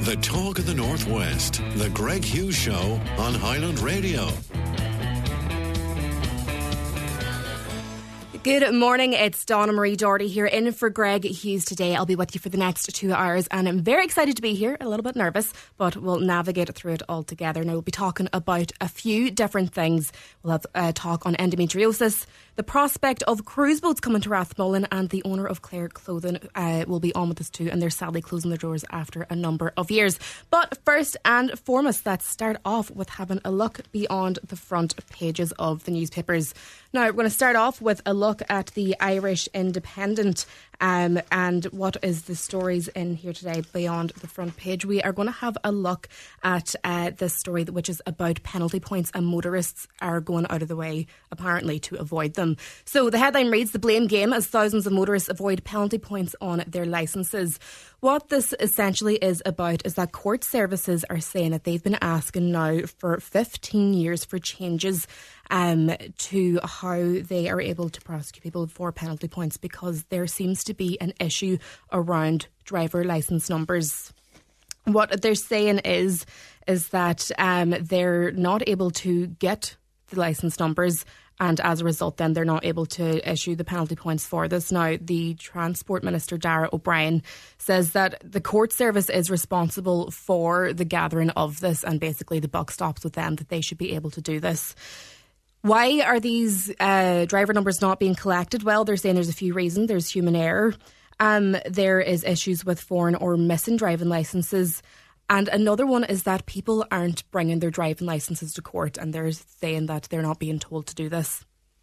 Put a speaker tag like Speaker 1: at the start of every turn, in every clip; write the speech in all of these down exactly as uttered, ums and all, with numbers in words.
Speaker 1: The talk of the Northwest, the Greg Hughes Show on Highland Radio.
Speaker 2: Good morning, it's Donna Marie Doherty here in for Greg Hughes today. I'll be with you for the next two hours and I'm very excited to be here, a little bit nervous, but we'll navigate through it all together. Now we'll be talking about a few different things. We'll have a talk on endometriosis, the prospect of cruise boats coming to Rathmullen, and the owner of Claire Clothing uh, will be on with us too, and they're sadly closing their doors after a number of years. But first and foremost, let's start off with having a look beyond the front pages of the newspapers. Now, we're going to start off with a look at the Irish Independent um, and what is the stories in here today beyond the front page. We are going to have a look at uh, this story which is about penalty points, and motorists are going out of the way apparently to avoid them. So the headline reads, "The blame game as thousands of motorists avoid penalty points on their licences." What this essentially is about is that court services are saying that they've been asking now for fifteen years for changes um, to how they are able to prosecute people for penalty points, because there seems to be an issue around driver licence numbers. What they're saying is, is that um, they're not able to get the licence numbers, and as a result then they're not able to issue the penalty points for this. Now, the Transport Minister Darragh O'Brien says that the court service is responsible for the gathering of this, and basically the buck stops with them, that they should be able to do this. Why are these uh, driver numbers not being collected? Well, they're saying there's a few reasons. There's human error. Um, there is issues with foreign or missing driving licences. And another one is that people aren't bringing their driving licences to court, and they're saying that they're not being told to do this.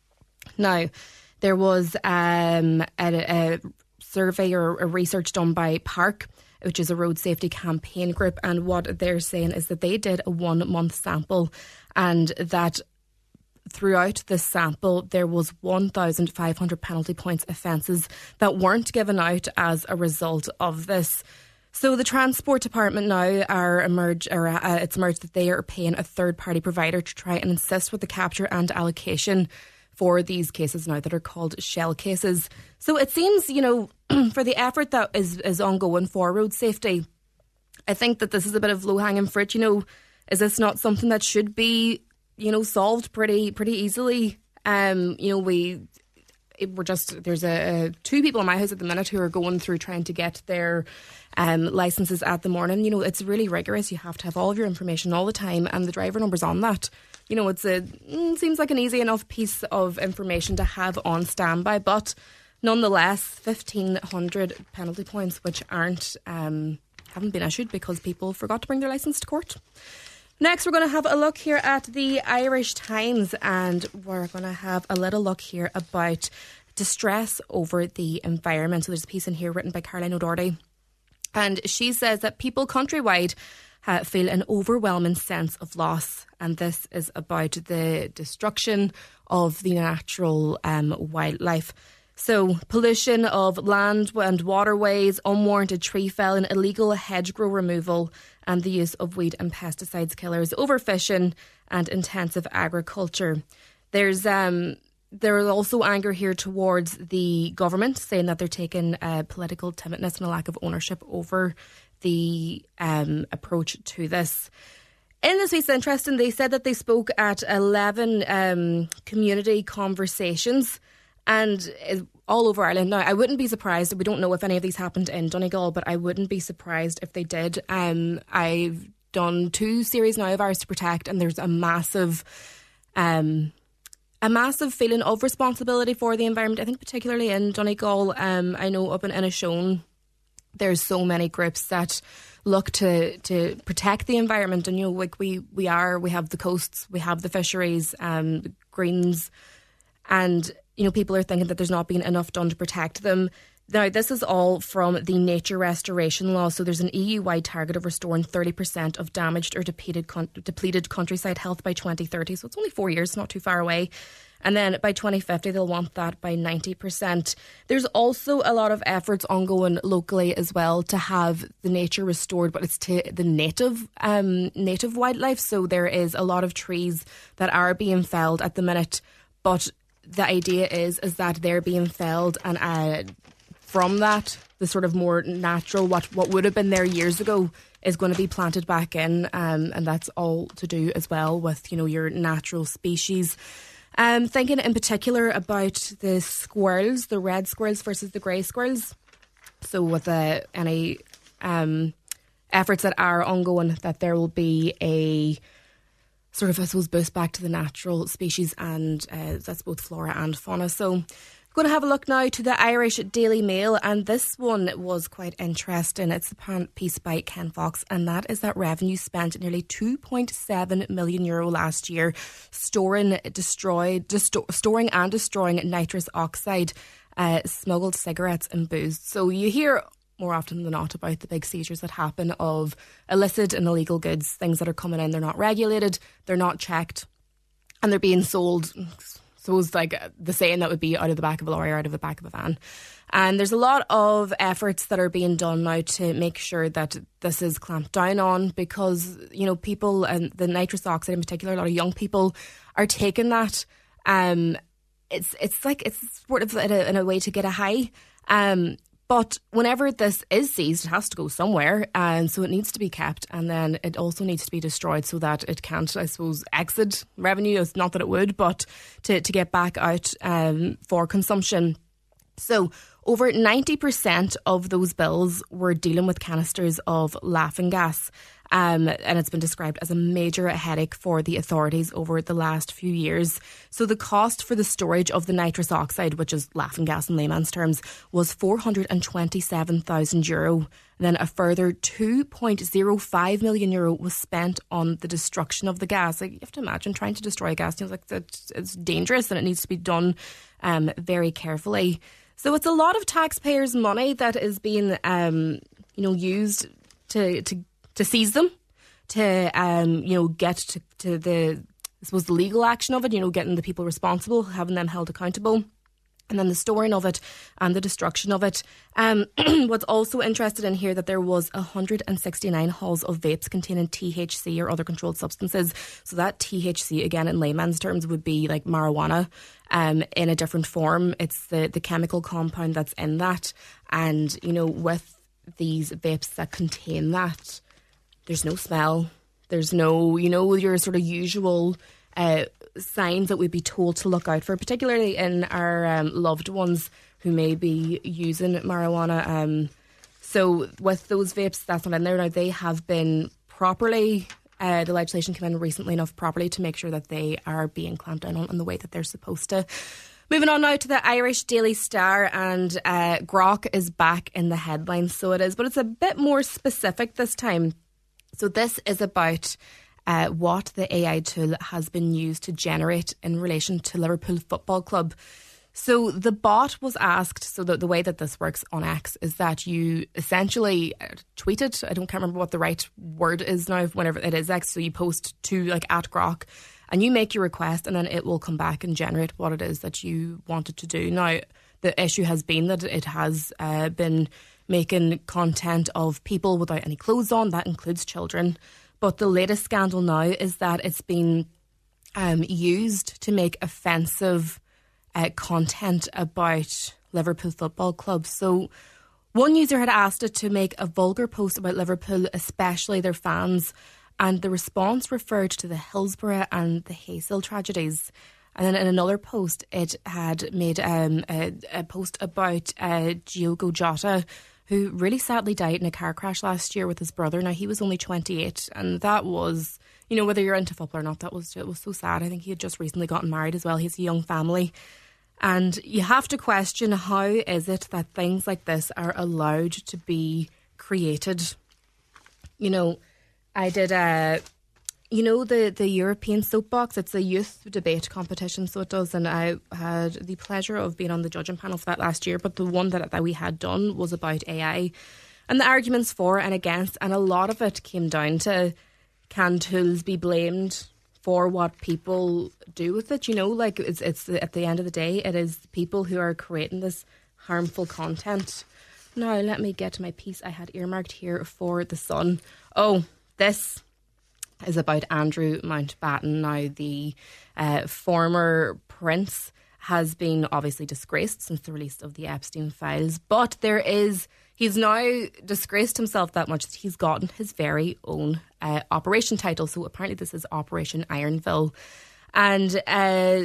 Speaker 2: Now, there was um, a, a survey or a research done by Park, which is a road safety campaign group, and what they're saying is that they did a one-month sample, and that throughout this sample there was one thousand five hundred penalty points offences that weren't given out as a result of this. So the Transport Department now are emerge, or uh, it's emerged that they are paying a third-party provider to try and assist with the capture and allocation for these cases now that are called shell cases. So it seems, you know, for the effort that is, is ongoing for road safety, I think that this is a bit of low-hanging fruit. You know, is this not something that should be, you know, solved pretty pretty easily? Um, you know, we... We're just there's a, a two people in my house at the minute who are going through trying to get their um, licences at the morning. You know, it's really rigorous. You have to have all of your information all the time, and the driver number's on that. You know, it's a mm, seems like an easy enough piece of information to have on standby, but nonetheless, fifteen hundred penalty points which aren't um, haven't been issued because people forgot to bring their licence to court. Next, we're going to have a look here at the Irish Times, and we're going to have a little look here about distress over the environment. So there's a piece in here written by Caroline O'Doherty, and she says that people countrywide uh, feel an overwhelming sense of loss, and this is about the destruction of the natural um, wildlife. So pollution of land and waterways, unwarranted tree felling, illegal hedgerow removal, and the use of weed and pesticides killers, overfishing and intensive agriculture. There's um, there is also anger here towards the government, saying that they're taking uh, political timidness and a lack of ownership over the um, approach to this. In this piece, interesting, they said that they spoke at eleven um, community conversations, and all over Ireland. Now, I wouldn't be surprised, we don't know if any of these happened in Donegal, but I wouldn't be surprised if they did. Um, I've done two series now of Ours to Protect, and there's a massive um, a massive feeling of responsibility for the environment. I think particularly in Donegal, um, I know up in Inishowen, there's so many groups that look to to protect the environment, and you know, like we we are, we have the coasts, we have the fisheries, um, the greens, and you know, people are thinking that there's not been enough done to protect them. Now, this is all from the Nature Restoration Law. So there's an E U-wide target of restoring thirty percent of damaged or depleted, con- depleted countryside health by twenty thirty. So it's only four years, not too far away. And then by twenty fifty, they'll want that by ninety percent. There's also a lot of efforts ongoing locally as well to have the nature restored, but it's to the native um, native wildlife. So there is a lot of trees that are being felled at the minute, but the idea is is that they're being felled, and uh, from that, the sort of more natural, what what would have been there years ago, is going to be planted back in, um, and that's all to do as well with, you know, your natural species. Um, thinking in particular about the squirrels, the red squirrels versus the grey squirrels. So with uh, any um, efforts that are ongoing, that there will be a sort of, I suppose, boost back to the natural species, and uh, that's both flora and fauna. So going to have a look now to the Irish Daily Mail, and this one was quite interesting. It's a piece by Ken Fox, and that is that revenue spent nearly two point seven million euro last year storing, destroyed, desto- storing and destroying nitrous oxide, uh, smuggled cigarettes and booze. So you hear more often than not about the big seizures that happen of illicit and illegal goods, things that are coming in, they're not regulated, they're not checked, and they're being sold. So it's like the saying that would be out of the back of a lorry or out of the back of a van. And there's a lot of efforts that are being done now to make sure that this is clamped down on, because, you know, people, and the nitrous oxide in particular, a lot of young people are taking that. Um, it's it's like it's sort of in a, in a way to get a high. Um, But whenever this is seized, it has to go somewhere, and so it needs to be kept, and then it also needs to be destroyed so that it can't, I suppose, exit revenue. It's not that it would, but to, to get back out um, for consumption. So over ninety percent of those bills were dealing with canisters of laughing gas. Um, and it's been described as a major headache for the authorities over the last few years. So the cost for the storage of the nitrous oxide, which is laughing gas in layman's terms, was four hundred twenty-seven thousand euro. And then a further two point zero five million euro was spent on the destruction of the gas. Like, you have to imagine trying to destroy gas. You know, like that, it's dangerous, and it needs to be done um, very carefully. So it's a lot of taxpayers' money that is being, um, you know, used to to. to seize them, to, um, you know, get to, to the, I suppose, the legal action of it, you know, getting the people responsible, having them held accountable, and then the storing of it and the destruction of it. Um, what's also interested in here, that there was one hundred sixty-nine hulls of vapes containing T H C or other controlled substances. So that T H C, again, in layman's terms, would be like marijuana um, in a different form. It's the, the chemical compound that's in that. And, you know, with these vapes that contain that, there's no smell, there's no, you know, your sort of usual uh, signs that we'd be told to look out for, particularly in our um, loved ones who may be using marijuana. Um, so with those vapes, that's not in there now. They have been properly, uh, the legislation came in recently enough properly to make sure that they are being clamped down on in the way that they're supposed to. Moving on now to the Irish Daily Star, and uh, Grok is back in the headlines, so it is, but it's a bit more specific this time. So this is about uh, what the A I tool has been used to generate in relation to Liverpool Football Club. So the bot was asked, so the, the way that this works on X is that you essentially tweet it. I don't can't remember what the right word is now, whenever it is X. So you post to like at Grok, and you make your request, and then it will come back and generate what it is that you wanted to do. Now, the issue has been that it has uh, been making content of people without any clothes on. That includes children. But the latest scandal now is that it's been um, used to make offensive uh, content about Liverpool Football Club. So one user had asked it to make a vulgar post about Liverpool, especially their fans, and the response referred to the Hillsborough and the Hazel tragedies. And then in another post, it had made um, a, a post about uh, Diogo Jota, who really sadly died in a car crash last year with his brother. Now, he was only twenty-eight, and that was, you know, whether you're into football or not, that was it was so sad. I think he had just recently gotten married as well. He has a young family. And you have to question, how is it that things like this are allowed to be created? You know, I did a... You know, the, the European Soapbox, it's a youth debate competition, so it does, and I had the pleasure of being on the judging panel for that last year, but the one that, that we had done was about A I and the arguments for and against, and a lot of it came down to, can tools be blamed for what people do with it? You know, like, it's, it's at the end of the day, it is people who are creating this harmful content. Now, let me get to my piece I had earmarked here for The Sun. Oh, this is about Andrew Mountbatten, now the uh, former prince has been obviously disgraced since the release of the Epstein files. But there is, he's now disgraced himself that much that he's gotten his very own uh, operation title. So apparently this is Operation Ironville. And uh,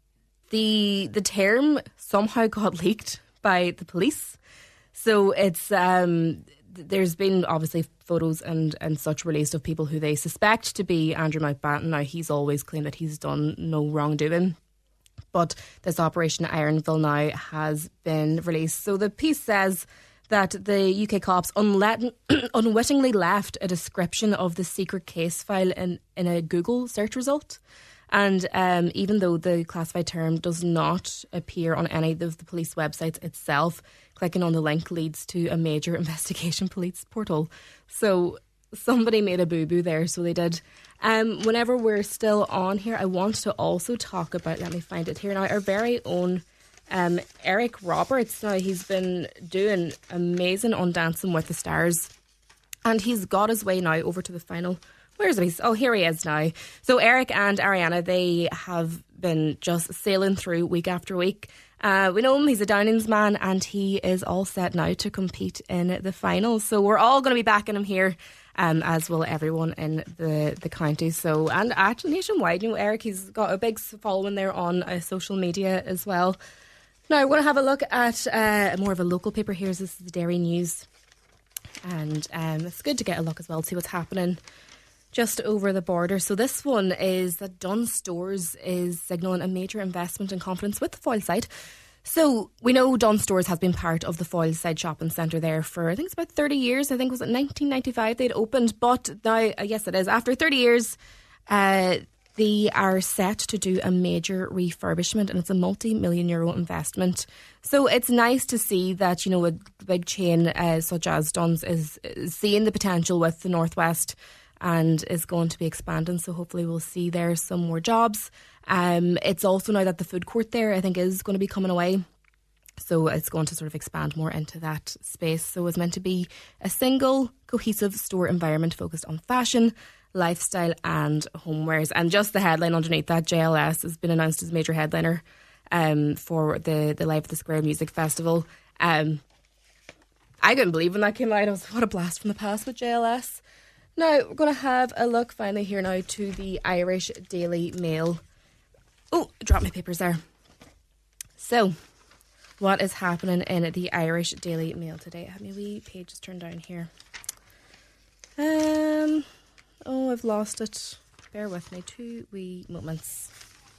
Speaker 2: the the term somehow got leaked by the police. So it's um, there's been obviously photos and, and such released of people who they suspect to be Andrew Mountbatten. Now, he's always claimed that he's done no wrongdoing. But this Operation Ironville now has been released. So the piece says that the U K cops unlet- unwittingly left a description of the secret case file in, in a Google search result. And um, even though the classified term does not appear on any of the police websites itself, clicking on the link leads to a major investigation police portal. So somebody made a boo-boo there, so they did. Um, whenever we're still on here, I want to also talk about, let me find it here now, our very own um, Eric Roberts. Now, he's been doing amazing on Dancing with the Stars, and he's got his way now over to the final. Where is he? Oh, here he is now. So Eric and Ariana, they have been just sailing through week after week. Uh, we know him, he's a Downings man, and he is all set now to compete in the finals. So we're all going to be backing him here, um, as will everyone in the, the county. So, and actually nationwide, you know, Eric, he's got a big following there on uh, social media as well. Now, we're going to have a look at uh, more of a local paper here. This is the Derry News. And um, it's good to get a look as well, see what's happening just over the border. So this one is that Dunnes Stores is signalling a major investment and confidence with the Foyle site. So we know Dunnes Stores has been part of the Foyle side shopping centre there for, I think it's about thirty years. I think it was in nineteen ninety-five they'd opened. But now, uh, yes it is, after thirty years, uh, they are set to do a major refurbishment, and it's a multi-million euro investment. So it's nice to see that, you know, a big chain uh, such as Dunnes is, is seeing the potential with the Northwest and is going to be expanding. So hopefully we'll see there some more jobs. Um, it's also now that the food court there, I think, is going to be coming away. So it's going to sort of expand more into that space. So it's meant to be a single, cohesive store environment focused on fashion, lifestyle and homewares. And just the headline underneath that, J L S has been announced as major headliner um, for the, the Live at the Square Music Festival. Um, I couldn't believe when that came out. I was, what a blast from the past with J L S. Now, we're going to have a look finally here now to the Irish Daily Mail. Oh, I dropped my papers there. So, what is happening in the Irish Daily Mail today? I have my wee pages turned down here. Um, oh, I've lost it. Bear with me, two wee moments.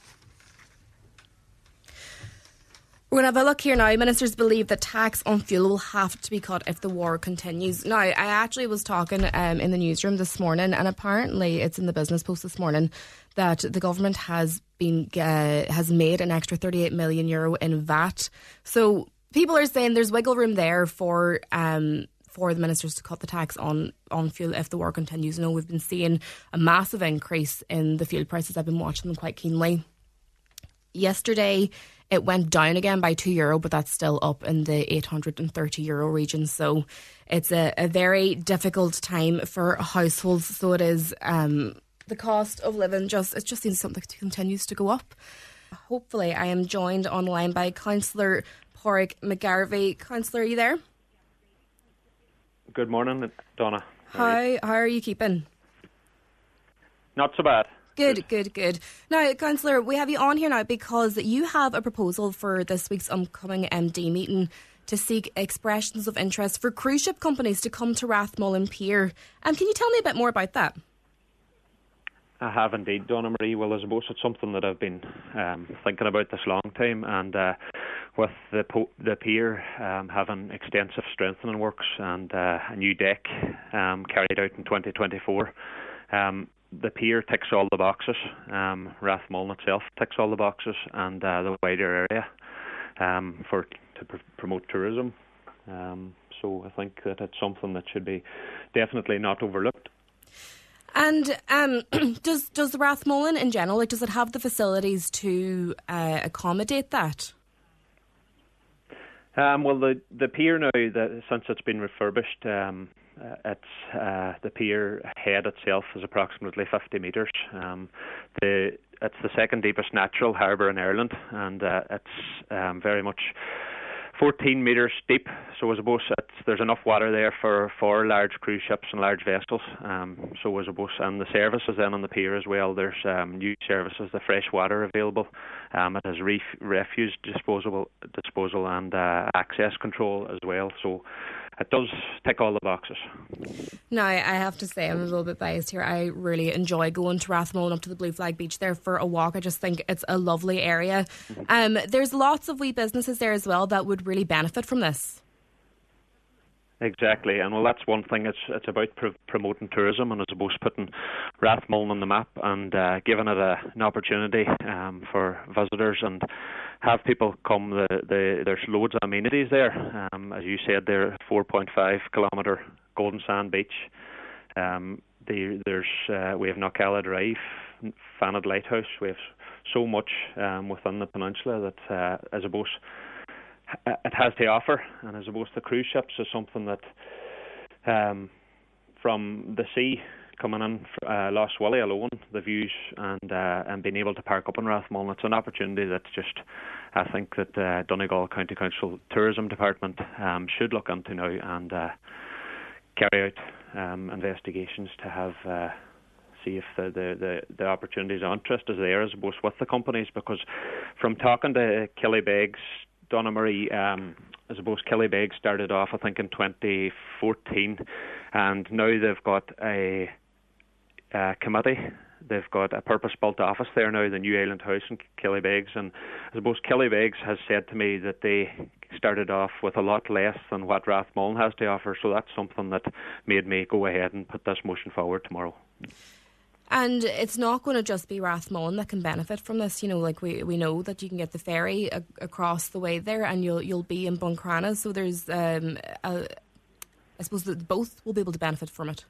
Speaker 2: We're going to have a look here now. Ministers believe that tax on fuel will have to be cut if the war continues. Now, I actually was talking um, in the newsroom this morning, and apparently it's in the Business Post this morning that the government has been uh, has made an extra thirty-eight million euro in V A T. So people are saying there's wiggle room there for um, for the ministers to cut the tax on, on fuel if the war continues. You know, we've been seeing a massive increase in the fuel prices. I've been watching them quite keenly. Yesterday, it went down again by two euro, but that's still up in the eight hundred thirty euro region. So it's a, a very difficult time for households. So it is, um, the cost of living just, it just seems something that continues to go up. Hopefully, I am joined online by Councillor Pádraig McGarvey. Councillor, are you there?
Speaker 3: Good morning, Donna.
Speaker 2: How, how are you keeping?
Speaker 3: Not so bad.
Speaker 2: Good, good, good. Now, Councillor, we have you on here now because you have a proposal for this week's upcoming M D meeting to seek expressions of interest for cruise ship companies to come to Rathmullen Pier. Um, can you tell me a bit more about that?
Speaker 3: I have indeed, Donna Marie. Well, I suppose it's something that I've been um, thinking about this long time, and uh, with the po- the pier um, having extensive strengthening works and uh, a new deck um, carried out in twenty twenty-four, um, the pier ticks all the boxes. Um, Rathmullen itself ticks all the boxes, and uh, the wider area um, for to pr- promote tourism. Um, so I think that it's something that should be definitely not overlooked.
Speaker 2: And um, does does the Rathmullen in general, like, does it have the facilities to uh, accommodate that?
Speaker 3: Um, well, the the pier now, the, since it's been refurbished, um, uh, it's uh, the pier head itself is approximately fifty metres. Um, the it's the second deepest natural harbour in Ireland, and uh, it's um, very much fourteen metres deep, so I suppose it's, there's enough water there for, for large cruise ships and large vessels. Um, so I suppose, and the services then on the pier as well. There's um, new services, the fresh water available. Um, it has ref, refuse disposal, disposal and uh, access control as well. So it does tick all the boxes.
Speaker 2: Now, I have to say, I'm a little bit biased here. I really enjoy going to Rathmullen up to the Blue Flag Beach there for a walk. I just think it's a lovely area. Um, there's lots of wee businesses there as well that would really benefit from this.
Speaker 3: Exactly, and well, that's one thing. It's it's about pr- promoting tourism, and I suppose putting Rathmullen on the map and uh, giving it a, an opportunity um, for visitors and have people come. The, the there's loads of amenities there. Um, as you said, there four point five kilometre Golden Sand Beach. Um, the, there's uh, we have Knockalla Drive, Fanad Lighthouse. We have so much um, within the peninsula that uh, I suppose it has to offer, and I suppose the cruise ships is something that um, from the sea coming in, uh, Lost Willie alone, the views and uh, and being able to park up in Rathmullen, it's an opportunity that just I think that uh, Donegal County Council Tourism Department um, should look into now and uh, carry out um, investigations to have uh, see if the, the, the, the opportunities or interest is there, I suppose, with the companies, because from talking to Killybegs, Donna Marie, um, I suppose Killybegs started off, I think, in twenty fourteen, and now they've got a, a committee. They've got a purpose-built office there now, the New Island House in Killybegs, and I suppose Killybegs has said to me that they started off with a lot less than what Rathmullen has to offer, so that's something that made me go ahead and put this motion forward tomorrow.
Speaker 2: And it's not going to just be Rathmullen that can benefit from this. You know, like we, we know that you can get the ferry a, across the way there, and you'll you'll be in Buncrana. So there's, um, a, I suppose that both will be able to benefit from it.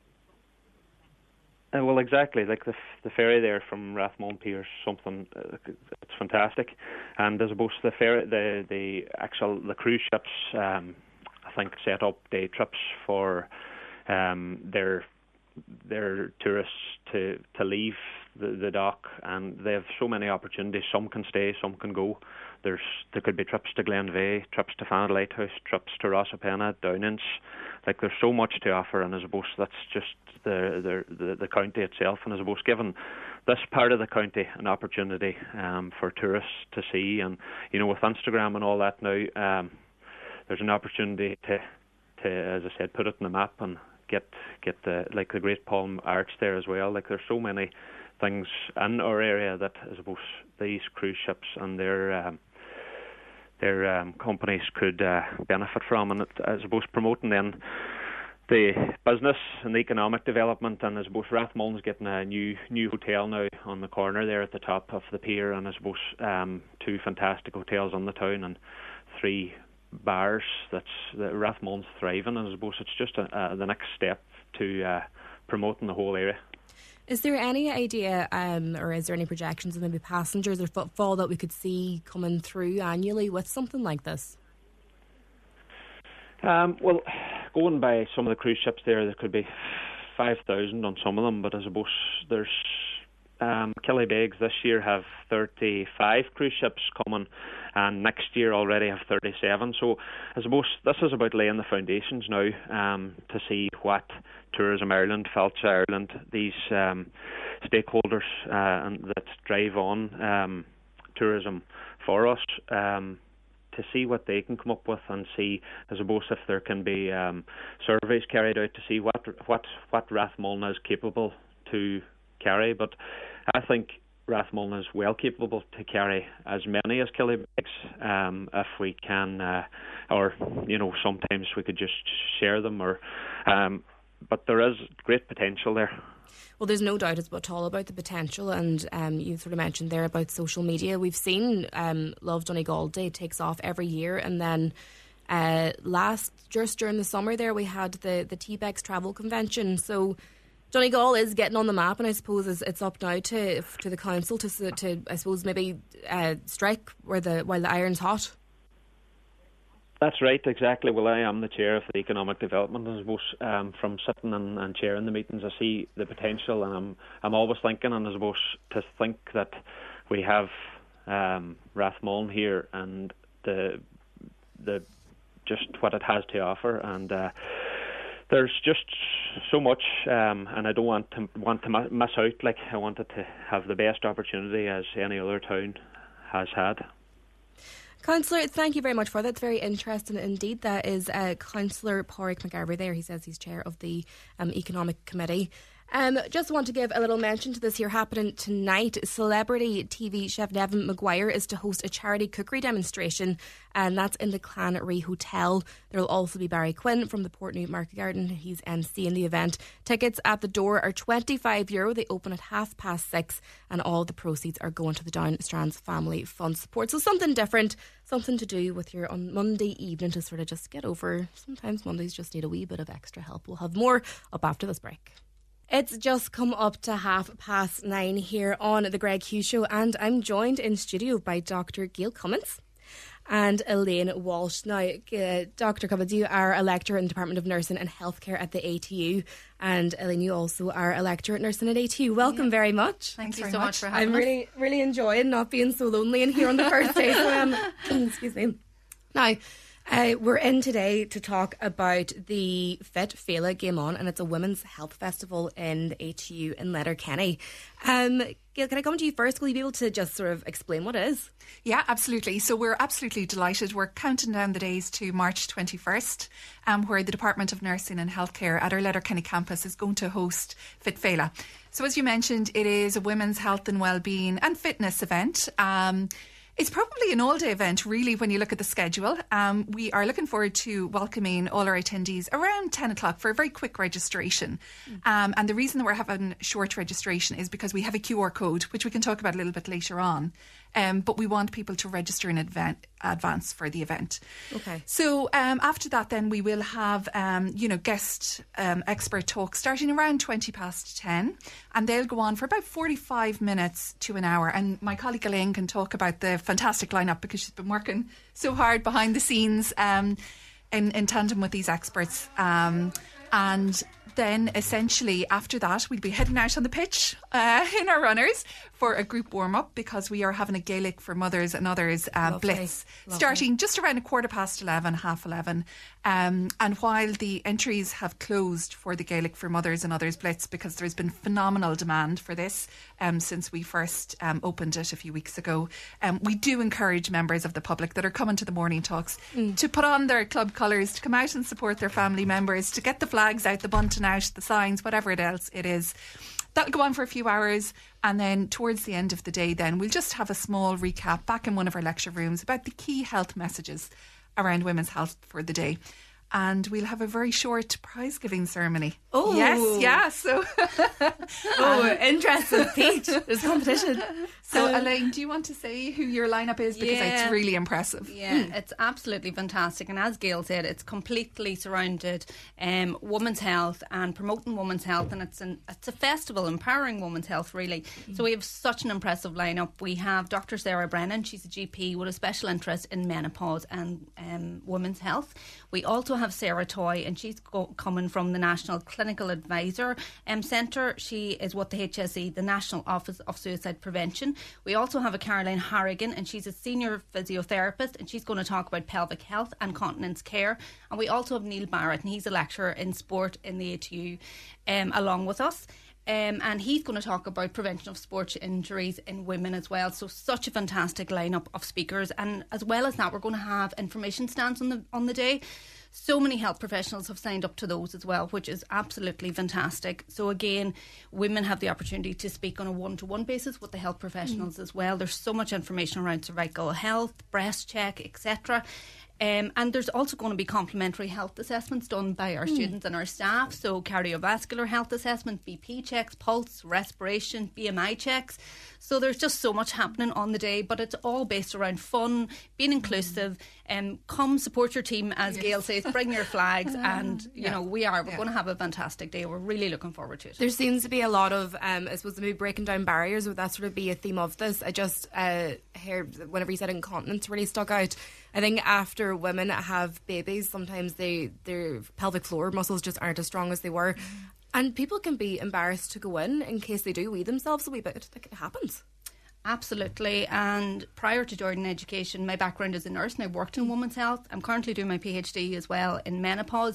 Speaker 3: Uh, well, exactly. Like the the ferry there from Rathmullen Pier, something uh, it's fantastic. And I suppose the ferry, the the actual the cruise ships, um, I think set up day trips for um, their. their tourists to to leave the, the dock, and they have so many opportunities. Some can stay, some can go. There's there could be trips to Glenveigh, trips to Fanad Lighthouse, trips to Rossapena, Downins. Like there's so much to offer, and I suppose that's just the the the, the county itself. And I suppose given this part of the county an opportunity um, for tourists to see, and you know with Instagram and all that now, um, there's an opportunity to to as I said put it on the map and get get the like the Great Palm Arch there as well. Like there's so many things in our area that I suppose these cruise ships and their um, their um, companies could uh, benefit from, and it, I suppose promoting then the business and the economic development. And I suppose Rathmullen's getting a new new hotel now on the corner there at the top of the pier, and I suppose um, two fantastic hotels on the town and three bars. That's the Rathmullen's thriving, and I suppose it's just a, a, the next step to uh, promoting the whole area.
Speaker 2: Is there any idea, um, or is there any projections of maybe passengers or footfall that we could see coming through annually with something like this?
Speaker 3: Um, well, going by some of the cruise ships there, there could be five thousand on some of them, but I suppose there's Um, Killybegs this year have thirty-five cruise ships coming, and next year already have thirty-seven. So I suppose this is about laying the foundations now um, to see what Tourism Ireland, Felch Ireland, these um, stakeholders uh, and that drive on um, tourism for us, um, to see what they can come up with, and see, I suppose, if there can be um, surveys carried out to see what what what Rathmullen is capable to carry. But I think Rathmullen is well capable to carry as many as Killybegs um, if we can, uh, or you know, sometimes we could just share them, or um, but there is great potential there.
Speaker 2: Well, there's no doubt at all about the potential, and um, you sort of mentioned there about social media. We've seen um, Love Donegal Day takes off every year, and then uh, last just during the summer there we had the the T BEX Travel Convention. So Donegal is getting on the map, and I suppose it's, it's up now to to the council to to I suppose maybe uh, strike where the while the iron's hot.
Speaker 3: That's right, exactly. Well, I am the chair of the economic development, I suppose. Um, from sitting and, and chairing the meetings, I see the potential, and I'm I'm always thinking, and I suppose to think that we have um, Rathmullen here and the the just what it has to offer, and uh, there's just so much, um, and I don't want to want to miss out. Like, I wanted to have the best opportunity as any other town has had.
Speaker 2: Councillor, thank you very much for that. It's very interesting indeed. That is uh, Councillor Pádraig McGarvey there. He says he's chair of the um, Economic Committee. Um, just want to give a little mention to this here happening tonight. Celebrity T V chef Nevin Maguire is to host a charity cookery demonstration, and that's in the Clanry Hotel. There will also be Barry Quinn from the Portneuf Market Garden. He's emceeing the event. Tickets at the door are twenty-five euro. They open at half past six, and all the proceeds are going to the Down Strands Family Fund Support. So something different, something to do with your on Monday evening to sort of just get over. Sometimes Mondays just need a wee bit of extra help. We'll have more up after this break. It's just come up to half past nine here on the Greg Hughes Show, and I'm joined in studio by Doctor Gail Cummins and Elaine Walsh. Now, uh, Doctor Cummins, you are a lecturer in the Department of Nursing and Healthcare at the A T U, and Elaine, you also are a lecturer at Nursing at A T U. Welcome yeah. very much.
Speaker 4: Thanks
Speaker 2: Thank
Speaker 4: you so much. much for having
Speaker 2: I'm
Speaker 4: us.
Speaker 2: really, really enjoying not being so lonely in here on the first day. So, um, excuse me. Now, Uh, we're in today to talk about the Fit Féile Game On, and it's a women's health festival in the A T U in Letterkenny. Um, Gail, can I come to you first? Will you be able to just sort of explain what it is?
Speaker 4: Yeah, absolutely. So we're absolutely delighted. We're counting down the days to March twenty-first, um, where the Department of Nursing and Healthcare at our Letterkenny campus is going to host Fit Féile. So as you mentioned, it is a women's health and wellbeing and fitness event. Um, It's probably an all-day event, really, when you look at the schedule. Um, we are looking forward to welcoming all our attendees around ten o'clock for a very quick registration. Mm. Um, and the reason that we're having short registration is because we have a Q R code, which we can talk about a little bit later on. Um, but we want people to register in advan- advance for the event.
Speaker 2: Okay.
Speaker 4: So um, after that, then we will have, um, you know, guest um, expert talks starting around twenty past ten, and they'll go on for about forty-five minutes to an hour. And my colleague Elaine can talk about the fantastic lineup because she's been working so hard behind the scenes um, in, in tandem with these experts. Um, and then essentially after that we'll be heading out on the pitch uh, in our runners for a group warm-up, because we are having a Gaelic for Mothers and Others uh, blitz Lovely. starting just around a quarter past eleven, half eleven. Um, and while the entries have closed for the Gaelic for Mothers and Others blitz, because there's been phenomenal demand for this um, since we first um, opened it a few weeks ago, um, we do encourage members of the public that are coming to the morning talks mm. to put on their club colours, to come out and support their family members, to get the flags out, the bunting out, the signs, whatever it else it is. That'll go on for a few hours, and then towards the end of the day then we'll just have a small recap back in one of our lecture rooms about the key health messages around women's health for the day. And we'll have a very short prize giving ceremony.
Speaker 2: Oh
Speaker 4: yes, yeah. So
Speaker 2: oh, um, interesting, Pete. There's competition.
Speaker 4: So
Speaker 2: um,
Speaker 4: Elaine, do you want to say who your lineup is, because
Speaker 5: yeah.
Speaker 4: it's really impressive?
Speaker 5: Yeah, mm. It's absolutely fantastic, and as Gail said, it's completely surrounded um, women's health and promoting women's health, and it's an it's a festival empowering women's health, really. Mm. So we have such an impressive lineup. We have Doctor Sarah Brennan. She's a G P with a special interest in menopause and um, women's health. We also have Sarah Toy, and she's go- coming from the National Clinical Advisor um, Centre. She is with the H S E, the National Office of Suicide Prevention. We also have a Caroline Harrigan, and she's a senior physiotherapist, and she's going to talk about pelvic health and continence care. And we also have Neil Barrett, and he's a lecturer in sport in the A T U um, along with us. Um, and he's going to talk about prevention of sports injuries in women as well. So such a fantastic lineup of speakers. And as well as that, we're going to have information stands on the on the day. So many health professionals have signed up to those as well, which is absolutely fantastic. So again, women have the opportunity to speak on a one-to-one basis with the health professionals mm. as well. There's so much information around cervical health, breast check, et cetera. Um, and there's also going to be complementary health assessments done by our mm. students and our staff. So cardiovascular health assessment, B P checks, pulse, respiration, B M I checks. So there's just so much happening on the day, but it's all based around fun, being inclusive, Um, come support your team, as
Speaker 4: Yes.
Speaker 5: Gail says, bring your flags, and you
Speaker 4: Yeah.
Speaker 5: know we are. We're
Speaker 4: Yeah.
Speaker 5: going to have a fantastic day. We're really looking forward to it.
Speaker 2: There seems to be a lot of, um, I suppose, maybe breaking down barriers. Would that sort of be a theme of this? I just uh, heard whenever you said incontinence really stuck out. I think after women have babies, sometimes they their pelvic floor muscles just aren't as strong as they were, and people can be embarrassed to go in in case they do wee themselves a wee bit. Like, it happens.
Speaker 5: Absolutely. And prior to Jordan Education, my background is a nurse and I worked in women's health. I'm currently doing my PhD as well in menopause.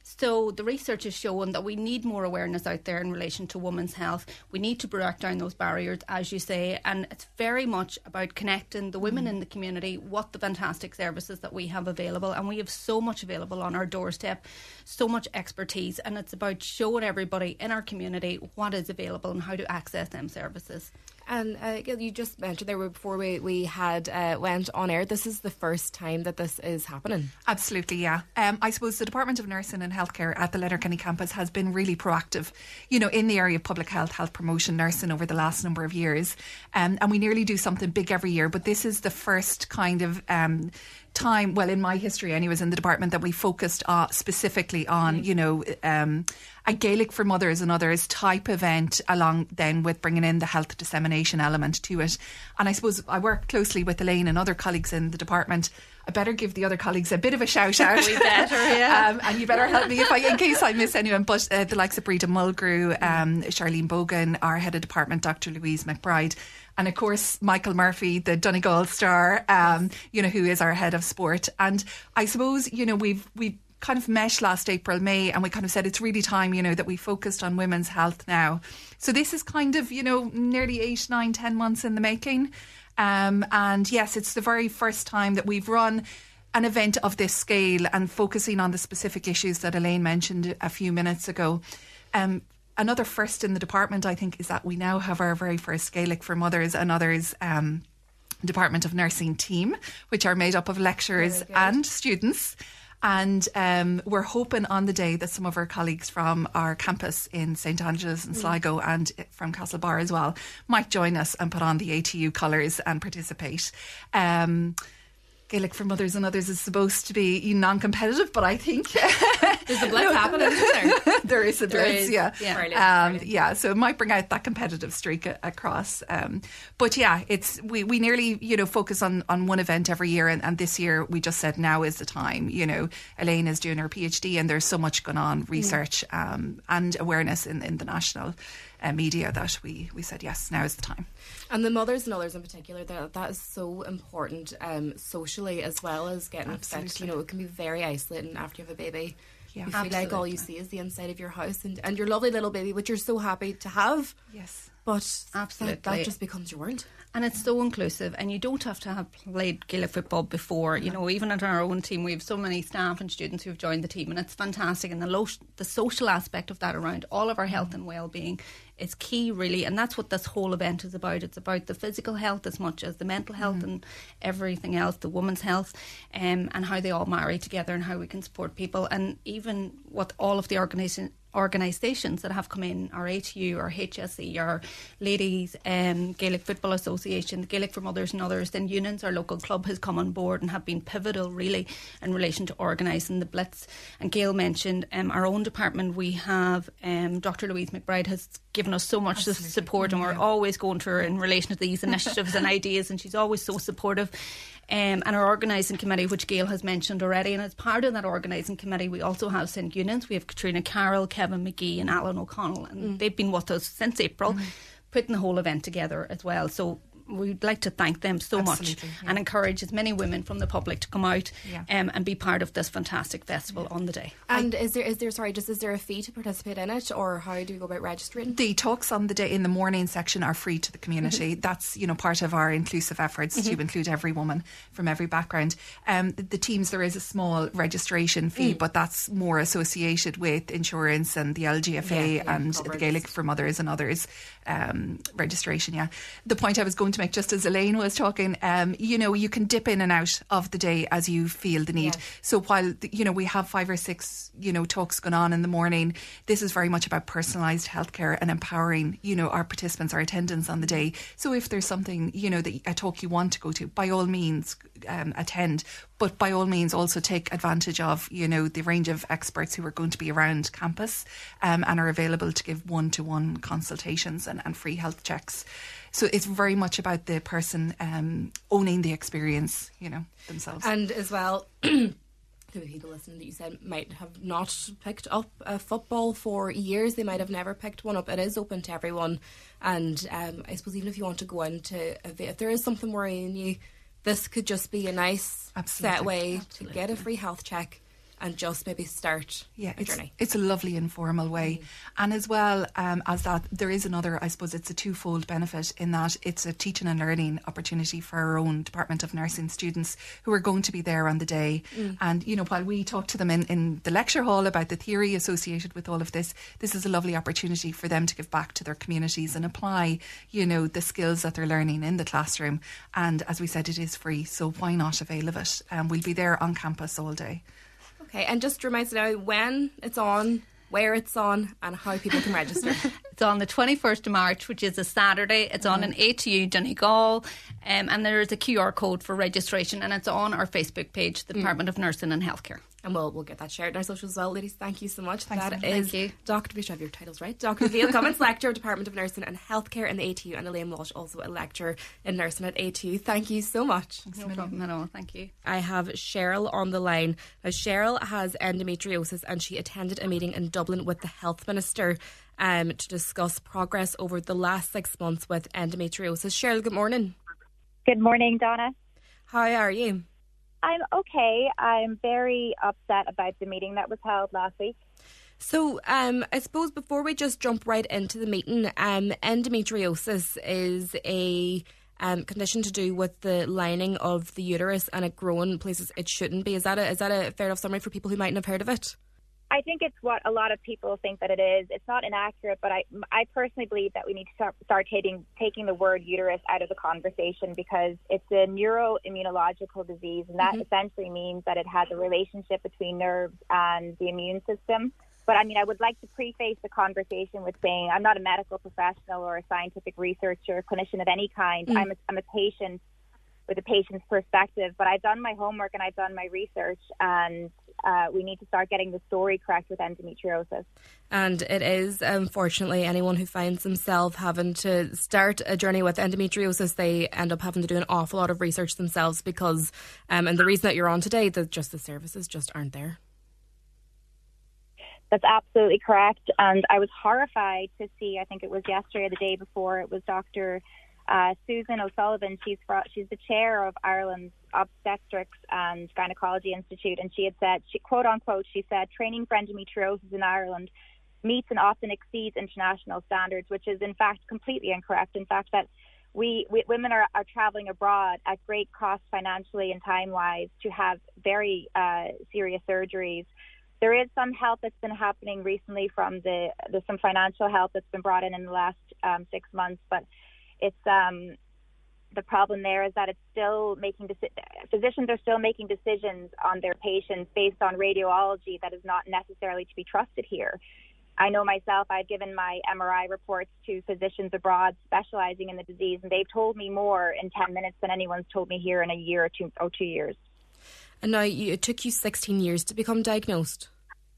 Speaker 5: So the research is showing that we need more awareness out there in relation to women's health. We need to break down those barriers, as you say, and it's very much about connecting the women mm. in the community, what the fantastic services that we have available, and we have so much available on our doorstep, so much expertise, and it's about showing everybody in our community what is available and how to access them services.
Speaker 2: And uh, Gail, you just mentioned there before we, we had uh, went on air, this is the first time that this is happening.
Speaker 4: Absolutely, yeah. Um, I suppose the Department of Nursing and Healthcare at the Letterkenny campus has been really proactive, you know, in the area of public health, health promotion, nursing over the last number of years. Um, and we nearly do something big every year, but this is the first kind of um, time, well, in my history anyways, in the department, that we focused uh, specifically on, you know, um, a Gaelic for Mothers and Others type event, along then with bringing in the health dissemination element to it. And I suppose I work closely with Elaine and other colleagues in the department. I better give the other colleagues a bit of a shout out.
Speaker 5: We better, yeah.
Speaker 4: Um, and you better help me if I, in case I miss anyone. But uh, the likes of Breda Mulgrew, um, Charlene Bogan, our head of department, Doctor Louise McBride, and of course Michael Murphy, the Donegal star, um, you know, who is our head of sport. And I suppose, you know, we've we've kind of meshed last April, May, and we kind of said it's really time, you know, that we focused on women's health now. So this is kind of, you know, nearly eight, nine, ten months in the making. Um, and yes, it's the very first time that we've run an event of this scale and focusing on the specific issues that Elaine mentioned a few minutes ago. Um, another first in the department, I think, is that we now have our very first Gaelic for Mothers and Others um, Department of Nursing team, which are made up of lecturers and students. And um, we're hoping on the day that some of our colleagues from our campus in Saint Angela's and Sligo mm. and from Castlebar as well might join us and put on the A T U colours and participate. Um, Gaelic for Mothers and Others is supposed to be non-competitive, but I think
Speaker 2: there's a blitz happening, isn't there?
Speaker 4: There is a blitz,
Speaker 2: is,
Speaker 4: yeah,
Speaker 2: yeah, brilliant,
Speaker 4: um,
Speaker 2: brilliant.
Speaker 4: yeah. So it might bring out that competitive streak a- across. Um, but yeah, it's we, we nearly you know focus on, on one event every year, and, and this year we just said now is the time. You know, Elaine is doing her PhD, and there's so much going on, research um, and awareness in, in the national uh, media that we we said yes, now is the time.
Speaker 2: And the mothers and others in particular, that that is so important um, socially as well as getting
Speaker 4: Absolutely.
Speaker 2: fit. You know, it can be very isolating after you have a baby.
Speaker 4: Yeah,
Speaker 2: you feel
Speaker 5: absolutely.
Speaker 2: like all you see is the inside of your house and, and your lovely little baby, which you're so happy to have.
Speaker 4: Yes.
Speaker 2: But
Speaker 5: Absolutely.
Speaker 2: that, that just becomes your world.
Speaker 5: And it's so inclusive, and you don't have to have played Gaelic football before. You know, even at our own team, we have so many staff and students who've joined the team, and it's fantastic. And the lo- the social aspect of that around all of our health and well-being is key, really. And that's what this whole event is about. It's about the physical health as much as the mental health mm. and everything else, the woman's health, um, and how they all marry together and how we can support people. And even what all of the organisation organisations that have come in, our A T U, our H S E, our Ladies um, Gaelic Football Association, the Gaelic for Mothers and Others, then Unions, our local club, has come on board and have been pivotal really in relation to organising the Blitz. And Gail mentioned um, our own department, we have um, Doctor Louise McBride has given us so much
Speaker 4: Absolutely.
Speaker 5: support, and we're
Speaker 4: Yeah.
Speaker 5: always going to her in relation to these initiatives and ideas, and she's always so supportive. Um, and our organising committee, which Gail has mentioned already, and as part of that organising committee we also have Saint Unions. We have Katrina Carroll, Kevin McGee and Alan O'Connell, and mm. they've been with us since April, mm. putting the whole event together as well. So we'd like to thank them so
Speaker 4: Absolutely,
Speaker 5: much
Speaker 4: yeah.
Speaker 5: and encourage as many women from the public to come out
Speaker 4: Yeah.
Speaker 5: um, and be part of this fantastic festival yeah. on the day.
Speaker 2: And is there is there sorry just is there a fee to participate in it, or how do you go about registering?
Speaker 4: The talks on the day in the morning section are free to the community. Mm-hmm. That's you know part of our inclusive efforts mm-hmm. to include every woman from every background. Um, the, the teams, there is a small registration fee, mm. but that's more associated with insurance and the L G F A
Speaker 2: yeah, yeah,
Speaker 4: and
Speaker 2: covered.
Speaker 4: the Gaelic for Mothers and Others um, registration. Yeah, the point I was going to make, just as Elaine was talking, um, you know, you can dip in and out of the day as you feel the need.
Speaker 2: Yeah.
Speaker 4: So while you know we have five or six you know talks going on in the morning, this is very much about personalised healthcare and empowering you know our participants, our attendants on the day. So if there's something you know that a talk you want to go to, by all means, um, attend. But by all means, also take advantage of, you know, the range of experts who are going to be around campus um, and are available to give one-to-one consultations and, and free health checks. So it's very much about the person um, owning the experience, you know, themselves.
Speaker 2: And as well, there were people listening that you said might have not picked up a football for years. They might have never picked one up. It is open to everyone. And um, I suppose even if you want to go into, a, if there is something worrying you, this could just be a nice
Speaker 4: Absolutely.
Speaker 2: set way
Speaker 4: Absolutely.
Speaker 2: to get a free health check and just maybe start
Speaker 4: yeah,
Speaker 2: a
Speaker 4: it's,
Speaker 2: journey.
Speaker 4: It's a lovely informal way. Mm. And as well um, as that, there is another, I suppose it's a twofold benefit in that it's a teaching and learning opportunity for our own Department of Nursing students who are going to be there on the day. Mm. And, you know, while we talk to them in, in the lecture hall about the theory associated with all of this, this is a lovely opportunity for them to give back to their communities and apply, you know, the skills that they're learning in the classroom. And as we said, it is free, so why not avail of it? Um, we'll be there on campus all day.
Speaker 2: Okay, and just remind us now when it's on, where it's on, and how people can register.
Speaker 5: It's on the twenty-first of March, which is a Saturday. It's on in A T U Donegal, um, and there is a Q R code for registration, and it's on our Facebook page, the Department mm. of Nursing and Healthcare.
Speaker 2: And we'll we'll get that shared in our socials as well. Ladies, thank you so much.
Speaker 4: Thanks,
Speaker 2: that
Speaker 4: man.
Speaker 2: is
Speaker 5: thank you.
Speaker 2: Doctor We should have your titles right. Doctor Gail Cummins, Lecturer, Department of Nursing and Healthcare in the A T U, and Elaine Walsh, also a Lecturer in Nursing at A T U. Thank you so much.
Speaker 5: Thanks no problem at all. Thank you.
Speaker 2: I have Cheryl on the line. Now, Cheryl has endometriosis and she attended a meeting in Dublin with the Health Minister um, to discuss progress over the last six months with endometriosis. Cheryl, good morning.
Speaker 6: Good morning, Donna.
Speaker 2: How are you?
Speaker 6: I'm okay. I'm very upset about the meeting that was held last week.
Speaker 2: So um, I suppose before we just jump right into the meeting, um, endometriosis is a um, condition to do with the lining of the uterus and it growing places it shouldn't be. Is that a, is that a fair enough summary for people who mightn't have heard of it?
Speaker 6: I think it's what a lot of people think that it is. It's not inaccurate, but I, I personally believe that we need to start, start taking, taking the word uterus out of the conversation because it's a neuroimmunological disease, and that mm-hmm. essentially means that it has a relationship between nerves and the immune system. But I mean, I would like to preface the conversation with saying I'm not a medical professional or a scientific researcher, clinician of any kind. Mm-hmm. I'm, a, I'm a patient with a patient's perspective, but I've done my homework and I've done my research, and uh, we need to start getting the story correct with endometriosis.
Speaker 2: And it is, unfortunately, anyone who finds themselves having to start a journey with endometriosis, they end up having to do an awful lot of research themselves because, um, and the reason that you're on today, that just the services just aren't there.
Speaker 6: That's absolutely correct. And I was horrified to see, I think it was yesterday or the day before, it was Doctor Uh, Susan O'Sullivan. She's fro- she's the chair of Ireland's Obstetrics and Gynecology Institute, and she had said, she, quote unquote, she said, training for endometriosis in Ireland meets and often exceeds international standards, which is in fact completely incorrect. In fact, that we, we women are, are travelling abroad at great cost financially and time-wise to have very uh, serious surgeries. There is some help that's been happening recently from the, there's some financial help that's been brought in in the last um, six months, but It's um, the problem there is that it's still making deci- physicians are still making decisions on their patients based on radiology that is not necessarily to be trusted here. I know myself, I've given my M R I reports to physicians abroad specializing in the disease, and they've told me more in ten minutes than anyone's told me here in a year or two, or two years.
Speaker 2: And now you, it took you sixteen years to become diagnosed.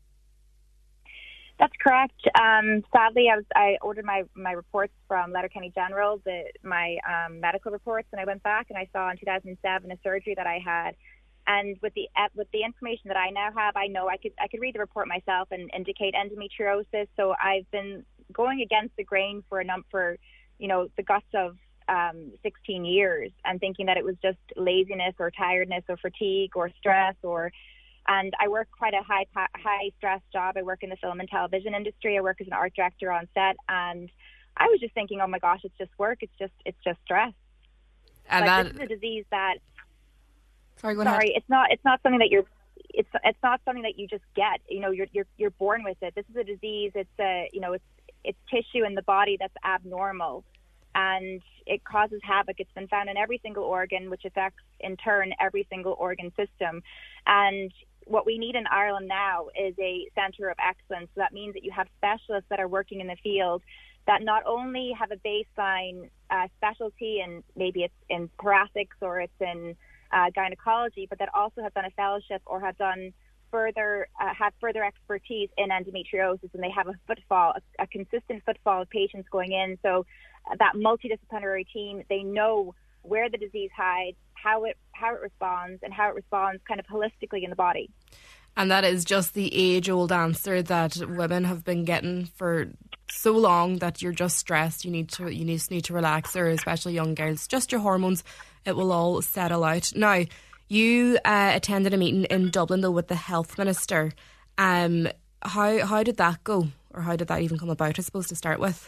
Speaker 6: That's correct. Um, sadly, I was I ordered my, my reports from Letterkenny General, the, my um, medical reports, and I went back and I saw in two thousand seven a surgery that I had. And with the with the information that I now have, I know I could I could read the report myself and indicate endometriosis. So I've been going against the grain for a num for you know the guts of um, sixteen years and thinking that it was just laziness or tiredness or fatigue or stress or. And I work quite a high high stress job. I work in the film and television industry. I work as an art director on set, and I was just thinking, oh my gosh, it's just work. It's just it's just stress.
Speaker 2: And
Speaker 6: like,
Speaker 2: that,
Speaker 6: this is a disease that.
Speaker 2: Sorry, go
Speaker 6: sorry,
Speaker 2: ahead.
Speaker 6: it's not it's not something that you're. It's it's not something that you just get. You know, you're you're you're born with it. This is a disease. It's a you know it's it's tissue in the body that's abnormal, and it causes havoc. It's been found in every single organ, which affects in turn every single organ system, and what we need in Ireland now is a centre of excellence. So that means that you have specialists that are working in the field that not only have a baseline uh, specialty, and maybe it's in thoracics or it's in uh, gynecology, but that also have done a fellowship or have done further uh, have further expertise in endometriosis, and they have a footfall, a, a consistent footfall of patients going in. So uh, that multidisciplinary team, they know where the disease hides, how it how it responds, and how it responds kind of holistically in the body.
Speaker 2: And that is just the age-old answer that women have been getting for so long, that you're just stressed. You need to you just need to relax, or especially young girls, just your hormones. It will all settle out. Now, you uh, attended a meeting in Dublin though with the health minister. Um, how how did that go, or how did that even come about? I suppose to start with.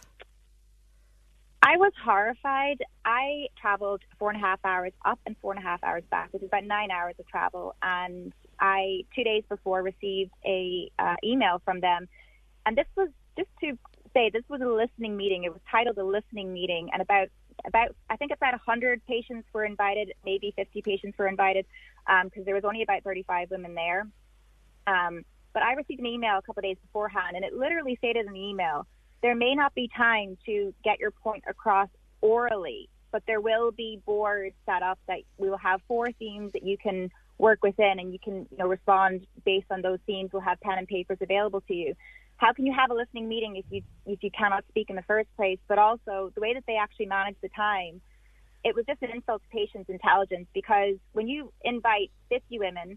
Speaker 6: I was horrified. I travelled four and a half hours up and four and a half hours back, which is about nine hours of travel. And I, two days before, received a uh, email from them. And this was, just to say, this was a listening meeting. It was titled a listening meeting. And about, about I think about one hundred patients were invited, maybe fifty patients were invited, because um, there was only about thirty-five women there. Um, but I received an email a couple of days beforehand, and it literally stated in the email, there may not be time to get your point across orally, but there will be boards set up that we will have four themes that you can work within, and you can, you know, respond based on those themes. We'll have pen and papers available to you. How can you have a listening meeting if you if you cannot speak in the first place? But also the way that they actually manage the time, it was just an insult to patients' intelligence, because when you invite fifty women,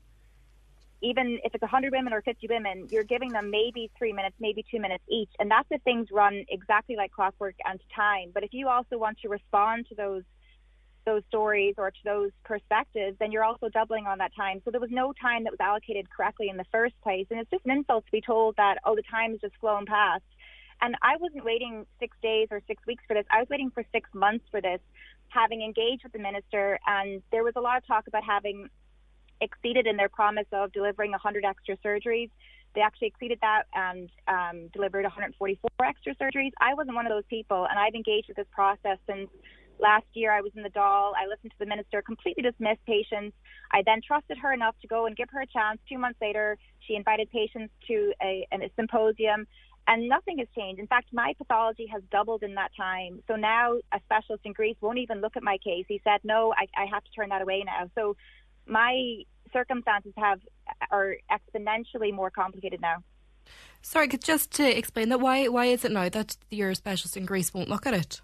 Speaker 6: even if it's one hundred women or fifty women, you're giving them maybe three minutes, maybe two minutes each. And that's if things run exactly like clockwork and to time. But if you also want to respond to those those stories or to those perspectives, then you're also doubling on that time. So there was no time that was allocated correctly in the first place. And it's just an insult to be told that, oh, the time has just flown past. And I wasn't waiting six days or six weeks for this. I was waiting for six months for this, having engaged with the minister. And there was a lot of talk about having exceeded in their promise of delivering one hundred extra surgeries. They actually exceeded that and um, delivered one hundred forty-four extra surgeries. I wasn't one of those people, and I've engaged with this process since last year. I was in the D A L. I listened to the minister completely dismiss patients. I then trusted her enough to go and give her a chance. Two months later, she invited patients to a, a symposium, and nothing has changed. In fact, my pathology has doubled in that time. So now a specialist in Greece won't even look at my case. He said, no, I, I have to turn that away now. So my circumstances have are exponentially more complicated now.
Speaker 2: Sorry, just to explain that, why why is it now that your specialist in Greece won't look at it?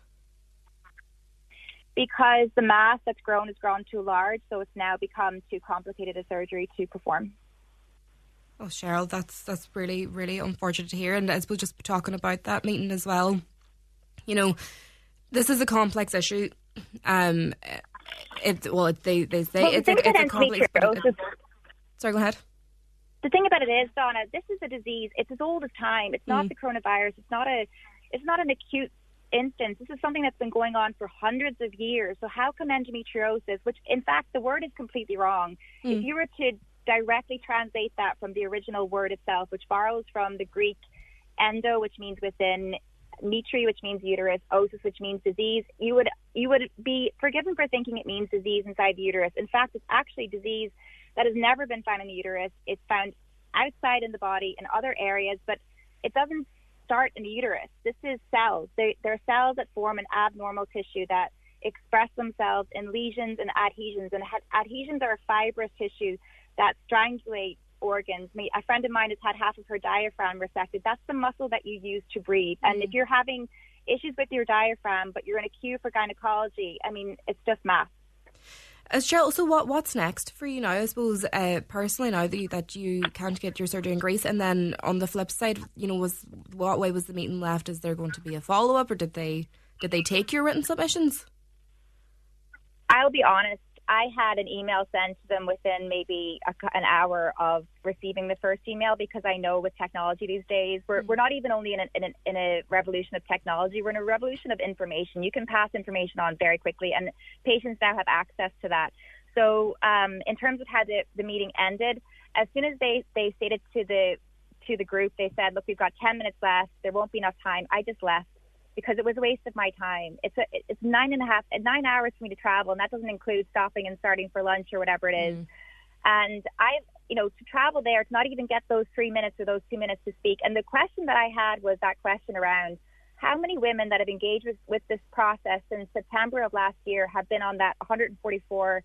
Speaker 6: Because the mass that's grown has grown too large, so it's now become too complicated a surgery to perform.
Speaker 2: Oh, Cheryl, that's that's really, really unfortunate to hear. And I suppose just talking about that meeting as well, you know, this is a complex issue. Um, it well, it, they they say
Speaker 6: well,
Speaker 2: it's,
Speaker 6: the
Speaker 2: a, it's a complex. It, sorry, go ahead.
Speaker 6: The thing about it is, Donna, this is a disease. It's as old as time. It's not mm. the coronavirus. It's not a. It's not an acute instance. This is something that's been going on for hundreds of years. So how come endometriosis, which in fact the word is completely wrong, mm. if you were to directly translate that from the original word itself, which borrows from the Greek endo, which means within, metri, which means uterus, osis, which means disease, you would you would be forgiven for thinking it means disease inside the uterus. In fact, it's actually disease that has never been found in the uterus. It's found outside in the body in other areas, but it doesn't start in the uterus. This is cells. They, they're cells that form an abnormal tissue that express themselves in lesions and adhesions. And adhesions are a fibrous tissue that strangulate organs. A friend of mine has had half of her diaphragm resected. That's the muscle that you use to breathe. Mm-hmm. And if you're having issues with your diaphragm, but you're in a queue for gynecology, I mean, it's just math.
Speaker 2: As Cheryl, so what, what's next for you now? I suppose uh, personally now that you, that you can't get your surgery in Greece, and then on the flip side, you know, was what way was the meeting left? Is there going to be a follow up, or did they did they take your written submissions?
Speaker 6: I'll be honest. I had an email sent to them within maybe a, an hour of receiving the first email, because I know with technology these days, we're, mm-hmm. we're not even only in a, in, a, in a revolution of technology, we're in a revolution of information. You can pass information on very quickly, and patients now have access to that. So um, in terms of how the, the meeting ended, as soon as they, they stated to the to the group, they said, look, we've got ten minutes left, there won't be enough time, I just left, because it was a waste of my time. It's a, it's nine and a half, nine hours for me to travel, and that doesn't include stopping and starting for lunch or whatever it is. Mm. And I, you know, to travel there, to not even get those three minutes or those two minutes to speak. And the question that I had was that question around how many women that have engaged with, with this process since September of last year have been on that one hundred forty-four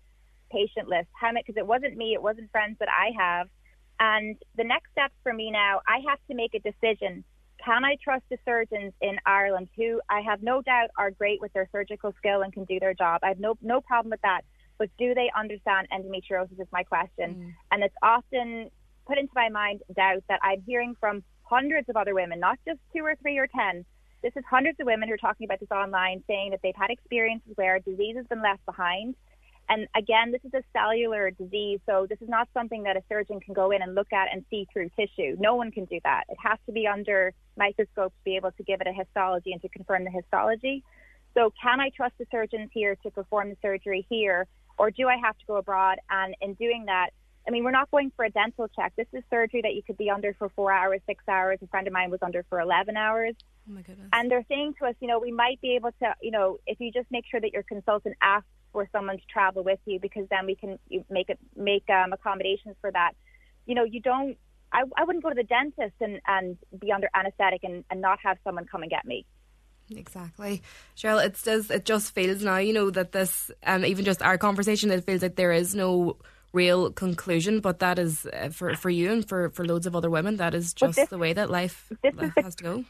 Speaker 6: patient list. How many? Because it wasn't me, it wasn't friends that I have. And the next steps for me now, I have to make a decision. Can I trust the surgeons in Ireland, who I have no doubt are great with their surgical skill and can do their job? I have no no problem with that. But do they understand endometriosis is my question. Mm. And it's often put into my mind doubt that I'm hearing from hundreds of other women, not just two or three or ten. This is hundreds of women who are talking about this online, saying that they've had experiences where disease has been left behind. And again, this is a cellular disease, so this is not something that a surgeon can go in and look at and see through tissue. No one can do that. It has to be under microscope to be able to give it a histology and to confirm the histology. So can I trust the surgeons here to perform the surgery here, or do I have to go abroad? And in doing that, I mean, we're not going for a dental check. This is surgery that you could be under for four hours, six hours. A friend of mine was under for eleven hours.
Speaker 2: Oh my goodness.
Speaker 6: And they're saying to us, you know, we might be able to, you know, if you just make sure that your consultant asks for someone to travel with you, because then we can make it make um, accommodations for that. You know, you don't. I, I wouldn't go to the dentist and, and be under anaesthetic and, and not have someone come and get me.
Speaker 2: Exactly, Cheryl. It does. It just feels now, you know, that this, um, even just our conversation, it feels like there is no real conclusion. But that is uh, for for you and for, for loads of other women. That is just this, the way that life, life has to go.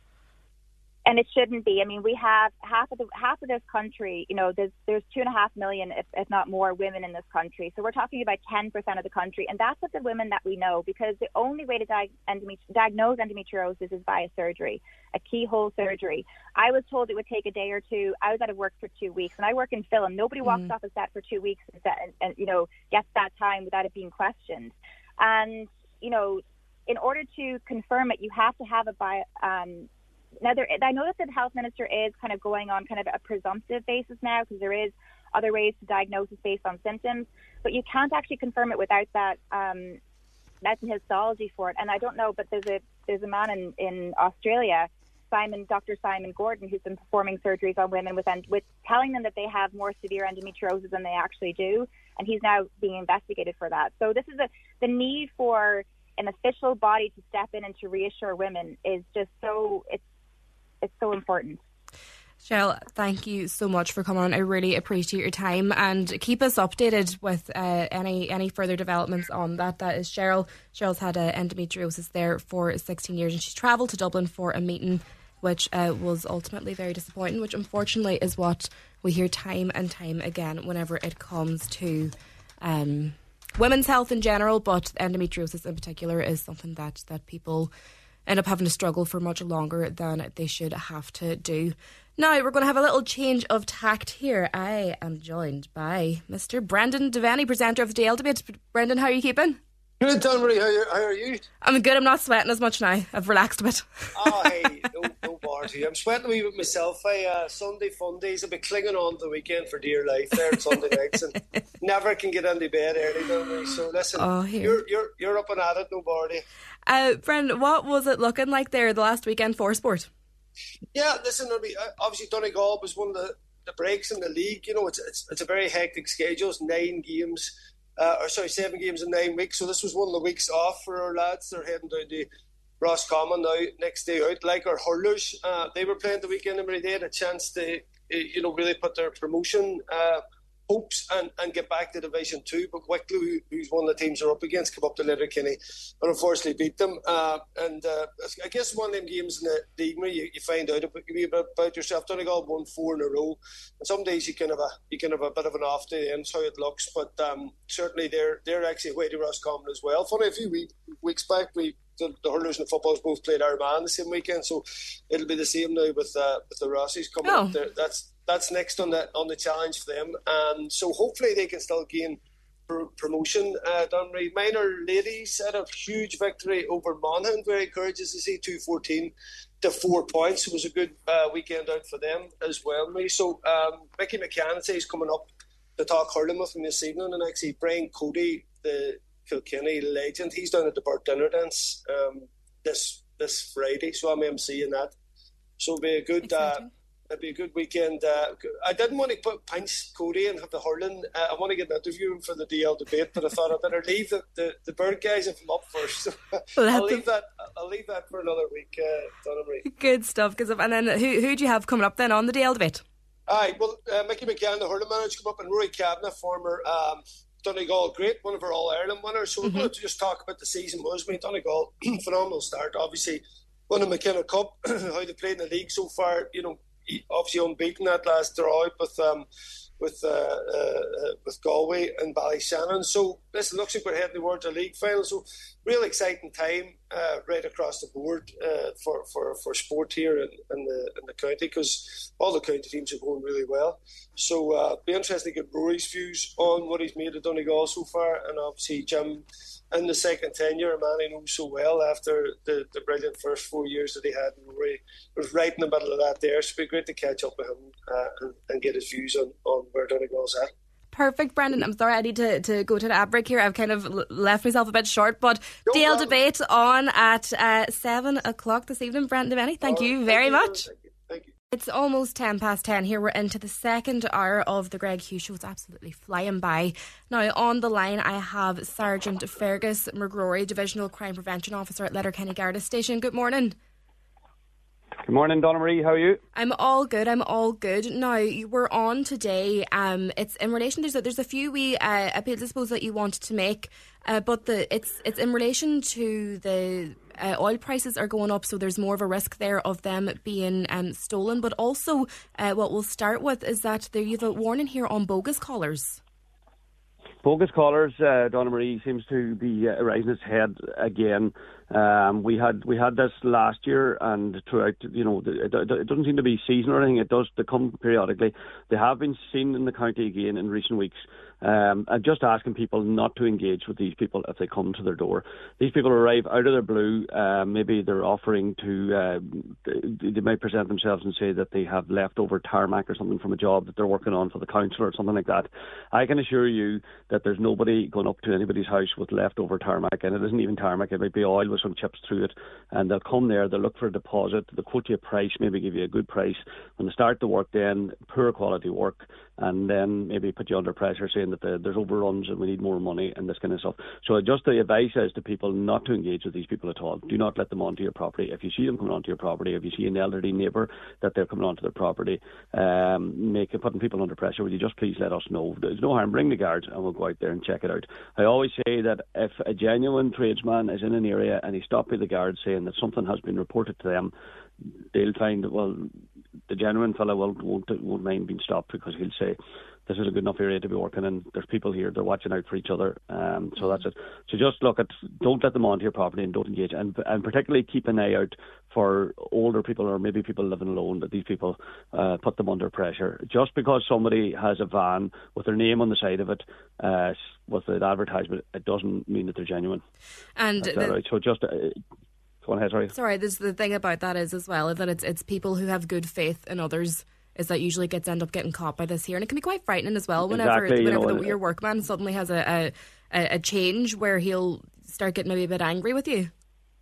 Speaker 6: And it shouldn't be. I mean, we have half of the half of this country. You know, there's there's two and a half million, if, if not more, women in this country. So we're talking about ten percent of the country, and that's what the women that we know. Because the only way to di- endometri- diagnose endometriosis is via surgery, a keyhole surgery. I was told it would take a day or two. I was out of work for two weeks, and I work in film. Nobody walks mm. off a set for two weeks and, and, and you know gets that time without it being questioned. And you know, in order to confirm it, you have to have a bio. Um, Now, there, I know that the health minister is kind of going on kind of a presumptive basis now, because there is other ways to diagnose it based on symptoms, but you can't actually confirm it without that um, medicine histology for it. And I don't know, but there's a there's a man in, in Australia, Simon, Doctor Simon Gordon, who's been performing surgeries on women with with telling them that they have more severe endometriosis than they actually do, and he's now being investigated for that. So this is a the need for an official body to step in and to reassure women is just so it's. It's so important.
Speaker 2: Cheryl, thank you so much for coming on. I really appreciate your time, and keep us updated with uh, any any further developments on that. That is Cheryl. Cheryl's had uh, endometriosis there for sixteen years, and she's travelled to Dublin for a meeting, which uh, was ultimately very disappointing, which unfortunately is what we hear time and time again whenever it comes to um, women's health in general, but endometriosis in particular is something that, that people end up having to struggle for much longer than they should have to do. Now we're going to have a little change of tact here. I am joined by Mister Brendan Devaney, presenter of the D L Debate. Brendan, how are you keeping?
Speaker 7: Good, Donmarie. How are, how are you?
Speaker 2: I'm good. I'm not sweating as much now. I've relaxed a bit.
Speaker 7: Oh, hey, no, no bother to you. I'm sweating a wee bit myself. I, uh, Sunday fun days. I'll be clinging on to the weekend for dear life there on Sunday nights, and never can get into bed early, Donmarie. So listen, oh, you're you're you're up and at it. No bother to you.
Speaker 2: Uh, Brendan, what was it looking like there the last weekend for sport?
Speaker 7: Yeah, listen, obviously Donegal was one of the, the breaks in the league. You know, it's it's, it's a very hectic schedule. It's nine games. Uh, or sorry, seven games in nine weeks. So this was one of the weeks off for our lads. They're heading down to Roscommon now, next day out. Like our hurlers, uh, they were playing the weekend and they had a chance to, you know, really put their promotion uh, hopes and, and get back to Division Two. But Wicklow, who, who's one of the teams they're up against, came up to Letterkenny and unfortunately beat them. Uh, and uh, I guess one of them games in the league where you, you find out about, about yourself. Donegal won four in a row, and some days you can have a you can have a bit of an off day, and that's how it looks. But um, certainly they're they're actually away to Roscommon as well. Funny, a few week, weeks back we. The, the hurlers and the footballers both played Armagh the same weekend, so it'll be the same now with uh, with the Rossies coming oh. up there. That's that's next on the on the challenge for them, and so hopefully they can still gain pr- promotion. Uh, Donmarie, minor ladies had a huge victory over Monaghan, very encouraging to see two fourteen to four points. It was a good uh, weekend out for them as well. So um, Mickey McCann is coming up to talk hurling with me this evening, and actually Brian Cody, the Kilkenny legend, he's down at the Burt Dinner Dance um, this this Friday, so I'm emceeing that. So it'll be a good uh, it'll be a good weekend. Uh, I didn't want to put pinch Cody and have the hurling. Uh, I want to get an interview for the D L Debate, but I thought I'd better leave the, the, the Bird guys if I'm up first. So well, I'll leave that. I'll leave that for another week. Uh,
Speaker 2: Good stuff. Cause of, and then who who do you have coming up then on the D L Debate?
Speaker 7: Aye, well, uh, Mickey McCann, the hurling manager, come up, and Rory Kavanagh, former um, Donegal great, one of our All-Ireland winners. So mm-hmm. we're going to just talk about the season was. I mean, Donegal, phenomenal start. Obviously, won the McKenna Cup, how they played in the league so far. You know, obviously unbeaten that last draw out with um, with uh, uh, with Galway and Ballyshannon. So this looks like we're heading towards a league final. So real exciting time uh, right across the board uh, for, for, for sport here in, in the in the county, because all the county teams are going really well. So uh, be interesting to get Rory's views on what he's made of Donegal so far, and obviously Jim in the second tenure, a man he knows so well after the, the brilliant first four years that he had. And Rory was right in the middle of that there, so it'd be great to catch up with him uh, and, and get his views on, on where Donegal's at.
Speaker 2: Perfect, Brendan. I'm sorry I need to, to go to the ad break here. I've kind of left myself a bit short, but no Dale problem. Debate on at uh, seven o'clock this evening. Brendan Devaney, thank oh, you very thank much.
Speaker 7: You. Thank you. Thank you.
Speaker 2: It's almost ten past ten here. We're into the second hour of the Greg Hughes Show. It's absolutely flying by. Now, on the line, I have Sergeant Fergus McGrory, Divisional Crime Prevention Officer at Letterkenny Garda Station. Good morning.
Speaker 8: Good morning, Donna Marie. How are you?
Speaker 2: I'm all good. I'm all good. Now, you were on today. Um, it's in relation. There's a, there's a few wee uh, appeals, I suppose, that you wanted to make, uh, but the it's it's in relation to the uh, oil prices are going up, so there's more of a risk there of them being um, stolen. But also, uh, what we'll start with is that there you have a warning here on bogus callers.
Speaker 8: Bogus callers, uh, Donna Marie, seems to be uh, rising its head again. Um, we had we had this last year, and throughout, you know, it, it doesn't seem to be seasonal or anything. It does they come periodically. They have been seen in the county again in recent weeks. Um, I'm just asking people not to engage with these people if they come to their door. These people arrive out of their blue. Uh, maybe they're offering to, uh, they, they might present themselves and say that they have leftover tarmac or something from a job that they're working on for the council or something like that. I can assure you that there's nobody going up to anybody's house with leftover tarmac, and it isn't even tarmac. It might be oil with some chips through it, and they'll come there, they'll look for a deposit, they'll quote you a price, maybe give you a good price. When they start the work, then poor quality work, and then maybe put you under pressure saying that the, there's overruns and we need more money and this kind of stuff. So just the advice is to people not to engage with these people at all. Do not let them onto your property. If you see them coming onto your property, if you see an elderly neighbour that they're coming onto their property, um, make putting people under pressure, will you just please let us know? There's no harm. Bring the guards and we'll go out there and check it out. I always say that if a genuine tradesman is in an area and he's stopped by the guards saying that something has been reported to them, they'll find that, well, the genuine fellow won't, won't, won't mind being stopped, because he'll say, this is a good enough area to be working in. There's people here, they're watching out for each other. Um, so that's it. So just look at, don't let them onto your property and don't engage. And, and particularly keep an eye out for older people or maybe people living alone, that these people uh, put them under pressure. Just because somebody has a van with their name on the side of it, uh, with an advertisement, it doesn't mean that they're genuine.
Speaker 2: And
Speaker 8: the, right? So just... Uh, Go on ahead, sorry.
Speaker 2: Sorry, there's the thing about that is as well, is that it's it's people who have good faith in others, is that usually gets end up getting caught by this here. And it can be quite frightening as well whenever,
Speaker 8: exactly,
Speaker 2: whenever
Speaker 8: you know,
Speaker 2: the, your workman suddenly has a, a, a change where he'll start getting maybe a bit angry with you.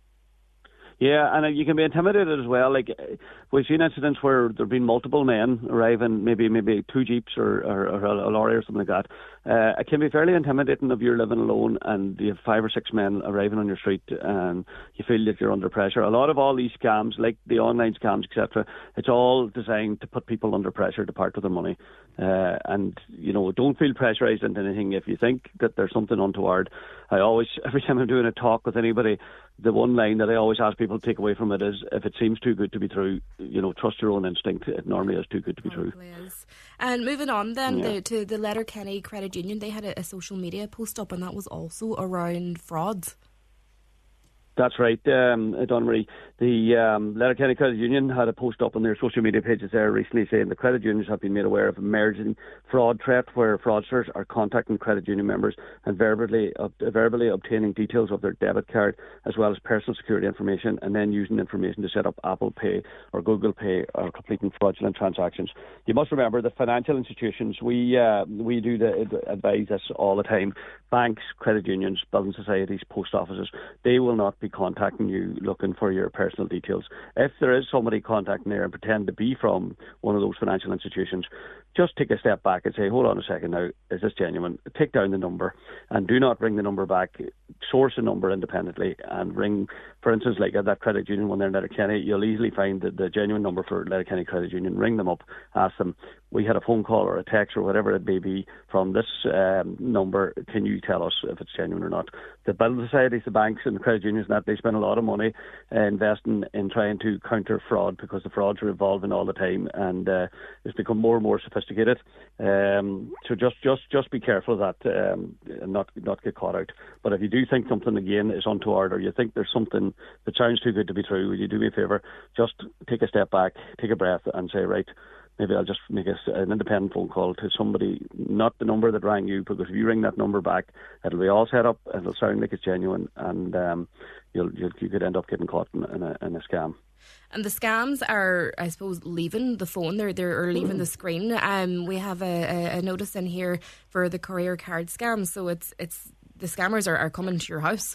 Speaker 8: Yeah, and you can be intimidated as well. Like, we've seen incidents where there have been multiple men arriving, maybe maybe two jeeps or, or, or a lorry or something like that. Uh, it can be fairly intimidating if you're living alone and you have five or six men arriving on your street and you feel that you're under pressure. A lot of all these scams, like the online scams, et cetera, it's all designed to put people under pressure to part with their money. Uh, and, you know, don't feel pressurised into anything. If you think that there's something untoward, I always, every time I'm doing a talk with anybody, the one line that I always ask people to take away from it is, if it seems too good to be true, you know, trust your own instinct. It normally is too good to be true.
Speaker 2: Is. And moving on then
Speaker 8: yeah.
Speaker 2: the, to the Letterkenny Credit Union, they had a, a social media post up, and that was also around frauds.
Speaker 8: That's right, um, Donna Marie. The um, Letterkenny Credit Union had a post up on their social media pages there recently saying the credit unions have been made aware of emerging fraud threat where fraudsters are contacting credit union members and verbally, uh, verbally obtaining details of their debit card as well as personal security information, and then using information to set up Apple Pay or Google Pay or completing fraudulent transactions. You must remember that financial institutions, we uh, we do the, advise this all the time. Banks, credit unions, building societies, post offices, they will not be contacting you looking for your personal details. If there is somebody contacting there and pretend to be from one of those financial institutions, just take a step back and say, hold on a second now, is this genuine? Take down the number and do not ring the number back. Source a number independently and ring, for instance, like at that credit union when they're in Letterkenny, you'll easily find the, the genuine number for Letterkenny Credit Union. Ring them up, ask them, we had a phone call or a text or whatever it may be from this um, number, can you tell us if it's genuine or not? The building societies, the banks and the credit unions and that, they spend a lot of money uh, investing in trying to counter fraud, because the frauds are evolving all the time, and uh, it's become more and more sophisticated. Um, so just, just, just be careful of that um, and not, not get caught out. But if you do think something again is untoward, or you think there's something that sounds too good to be true, will you do me a favour? Just take a step back, take a breath and say, right, maybe I'll just make a, an independent phone call to somebody, not the number that rang you, because if you ring that number back, it'll be all set up, it'll sound like it's genuine, and um, you'll, you'll, you could end up getting caught in, in, a, in a scam.
Speaker 2: And the scams are, I suppose, leaving the phone, they're, they're or leaving the screen. Um, we have a, a notice in here for the courier card scam, so it's it's the scammers are, are coming to your house.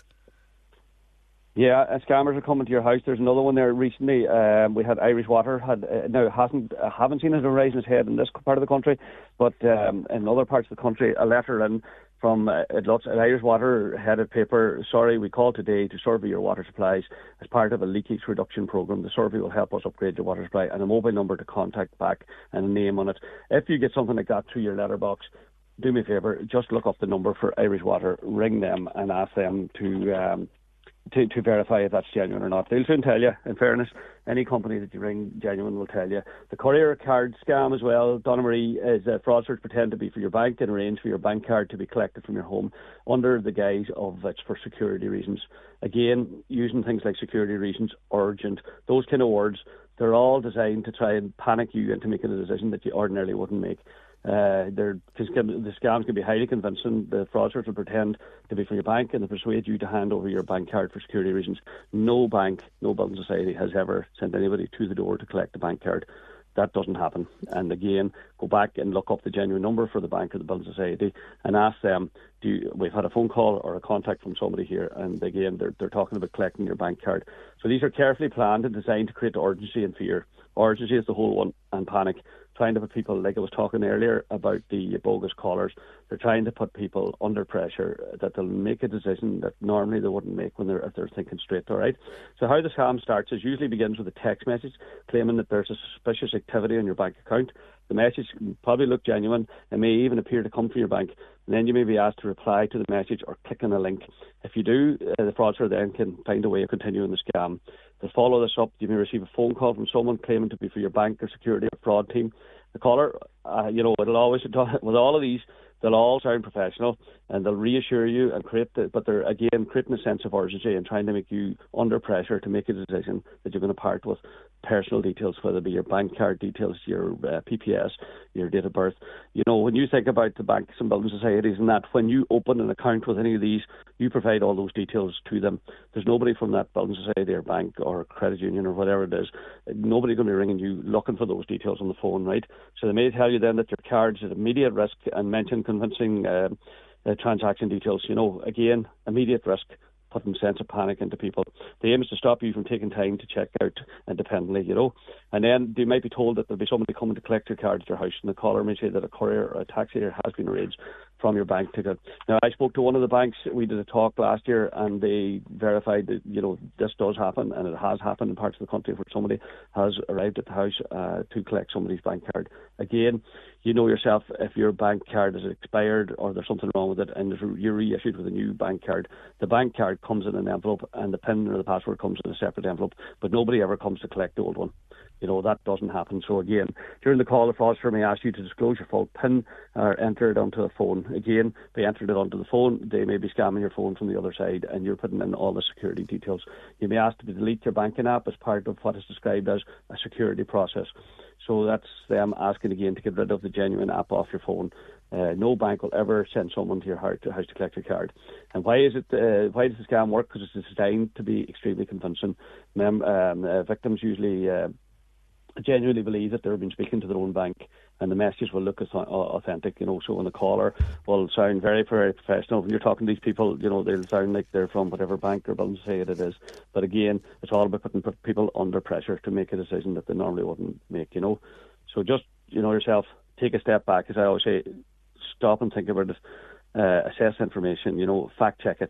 Speaker 8: Yeah, uh, scammers are coming to your house. There's another one there recently. Um, we had Irish Water. Had uh, now it hasn't uh, haven't seen it raising its head in this part of the country, but um, in other parts of the country, a letter in from uh, lots, Irish Water headed paper. Sorry, we called today to survey your water supplies as part of a leakage reduction program. The survey will help us upgrade your water supply, and a mobile number to contact back and a name on it. If you get something like that through your letterbox, do me a favour, just look up the number for Irish Water, ring them and ask them to. Um, To, to verify if that's genuine or not. They'll soon tell you, in fairness. Any company that you ring genuine will tell you. The courier card scam as well, Donna Marie, is uh, fraudsters pretend to be for your bank and arrange for your bank card to be collected from your home under the guise of it's for security reasons. Again, using things like security reasons, urgent, those kind of words, they're all designed to try and panic you into making a decision that you ordinarily wouldn't make. Uh, they're, the scams can be highly convincing. The fraudsters will pretend to be for your bank and they persuade you to hand over your bank card for security reasons. No bank, no building society has ever sent anybody to the door to collect the bank card. That doesn't happen. And again, go back and look up the genuine number for the bank or the building society and ask them, do you, we've had a phone call or a contact from somebody here, and again, they're, they're talking about collecting your bank card. So these are carefully planned and designed to create urgency and fear. Urgency is the whole one, and panic. Trying to put people, like I was talking earlier about the bogus callers, they're trying to put people under pressure that they'll make a decision that normally they wouldn't make when they're if they're thinking straight, all right? So how the scam starts is usually begins with a text message claiming that there's a suspicious activity on your bank account. The message probably look genuine and may even appear to come from your bank. And then you may be asked to reply to the message or click on a link. If you do, uh, the fraudster then can find a way of continuing the scam. To follow this up, you may receive a phone call from someone claiming to be for your bank or security or fraud team. The caller, uh, you know, it'll always, with all of these, they'll all sound professional and they'll reassure you and create, the, but they're again creating a sense of urgency and trying to make you under pressure to make a decision that you're going to part with personal details, whether it be your bank card details, your uh, P P S, your date of birth. You know, when you think about the banks and building societies and that, when you open an account with any of these, you provide all those details to them. There's nobody from that building society or bank or credit union or whatever it is, nobody's going to be ringing you looking for those details on the phone, right? So they may tell you then that your card's at immediate risk and mention convincing uh, uh, transaction details. You know, again, immediate risk, putting sense of panic into people. The aim is to stop you from taking time to check out independently, you know. And then they might be told that there'll be somebody coming to collect your card at your house, and the caller may say that a courier or a taxi has been arranged from your bank ticket. Now, I spoke to one of the banks. We did a talk last year, and they verified that, you know, this does happen, and it has happened in parts of the country where somebody has arrived at the house uh, to collect somebody's bank card. Again, you know yourself, if your bank card is expired or there's something wrong with it and you're reissued with a new bank card, the bank card comes in an envelope and the PIN or the password comes in a separate envelope, but nobody ever comes to collect the old one. You know, that doesn't happen. So again, during the call, the fraudster may ask you to disclose your full PIN or enter it onto a phone. Again, they entered it onto the phone, they may be scamming your phone from the other side and you're putting in all the security details. You may ask to delete your banking app as part of what is described as a security process. So that's them asking again to get rid of the genuine app off your phone. Uh, no bank will ever send someone to your house to, house to collect your card. And why is it? Uh, why does the scam work? Because it's designed to be extremely convincing. Mem- um, uh, victims usually uh, genuinely believe that they've been speaking to their own bank, and the messages will look authentic, you know. So when the caller will sound very, very professional, when you're talking to these people, you know, they'll sound like they're from whatever bank or building society it is. But again, it's all about putting people under pressure to make a decision that they normally wouldn't make, you know. So just, you know, yourself, take a step back, as I always say, stop and think about it, uh, assess information, you know, fact check it.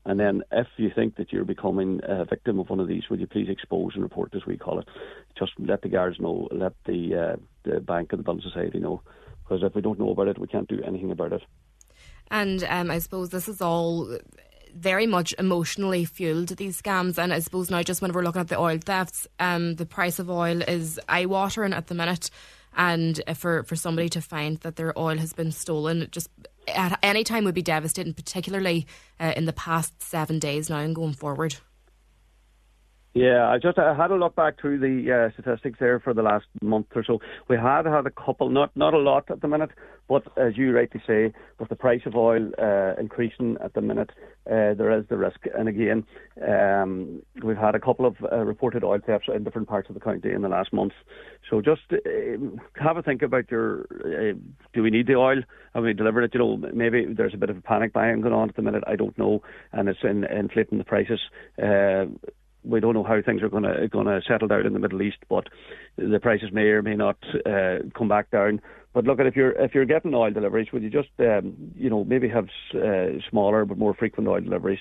Speaker 8: And then if you think that you're becoming a victim of one of these, will you please expose and report, as we call it. Just let the guards know, let the, uh, the bank and the Building Society know. Because if we don't know about it, we can't do anything about it.
Speaker 2: And um, I suppose this is all very much emotionally fueled, these scams. And I suppose now, just when we're looking at the oil thefts, um, the price of oil is eye-watering at the minute. And for, for somebody to find that their oil has been stolen, just at any time would be devastating, particularly uh, in the past seven days now and going forward.
Speaker 8: Yeah, I just I had a look back through the uh, statistics there for the last month or so. We had had a couple, not not a lot at the minute, but as you rightly say, with the price of oil uh, increasing at the minute, uh, there is the risk. And again, um, we've had a couple of uh, reported oil thefts in different parts of the county in the last month. So just uh, have a think about your, uh, do we need the oil? Have we delivered it? You know, maybe there's a bit of a panic buying going on at the minute, I don't know, and it's in, inflating the prices. Uh, We don't know how things are going to going to settle down in the Middle East, but the prices may or may not uh, come back down. But look, at if you're if you're getting oil deliveries, would you just um, you know maybe have uh, smaller but more frequent oil deliveries?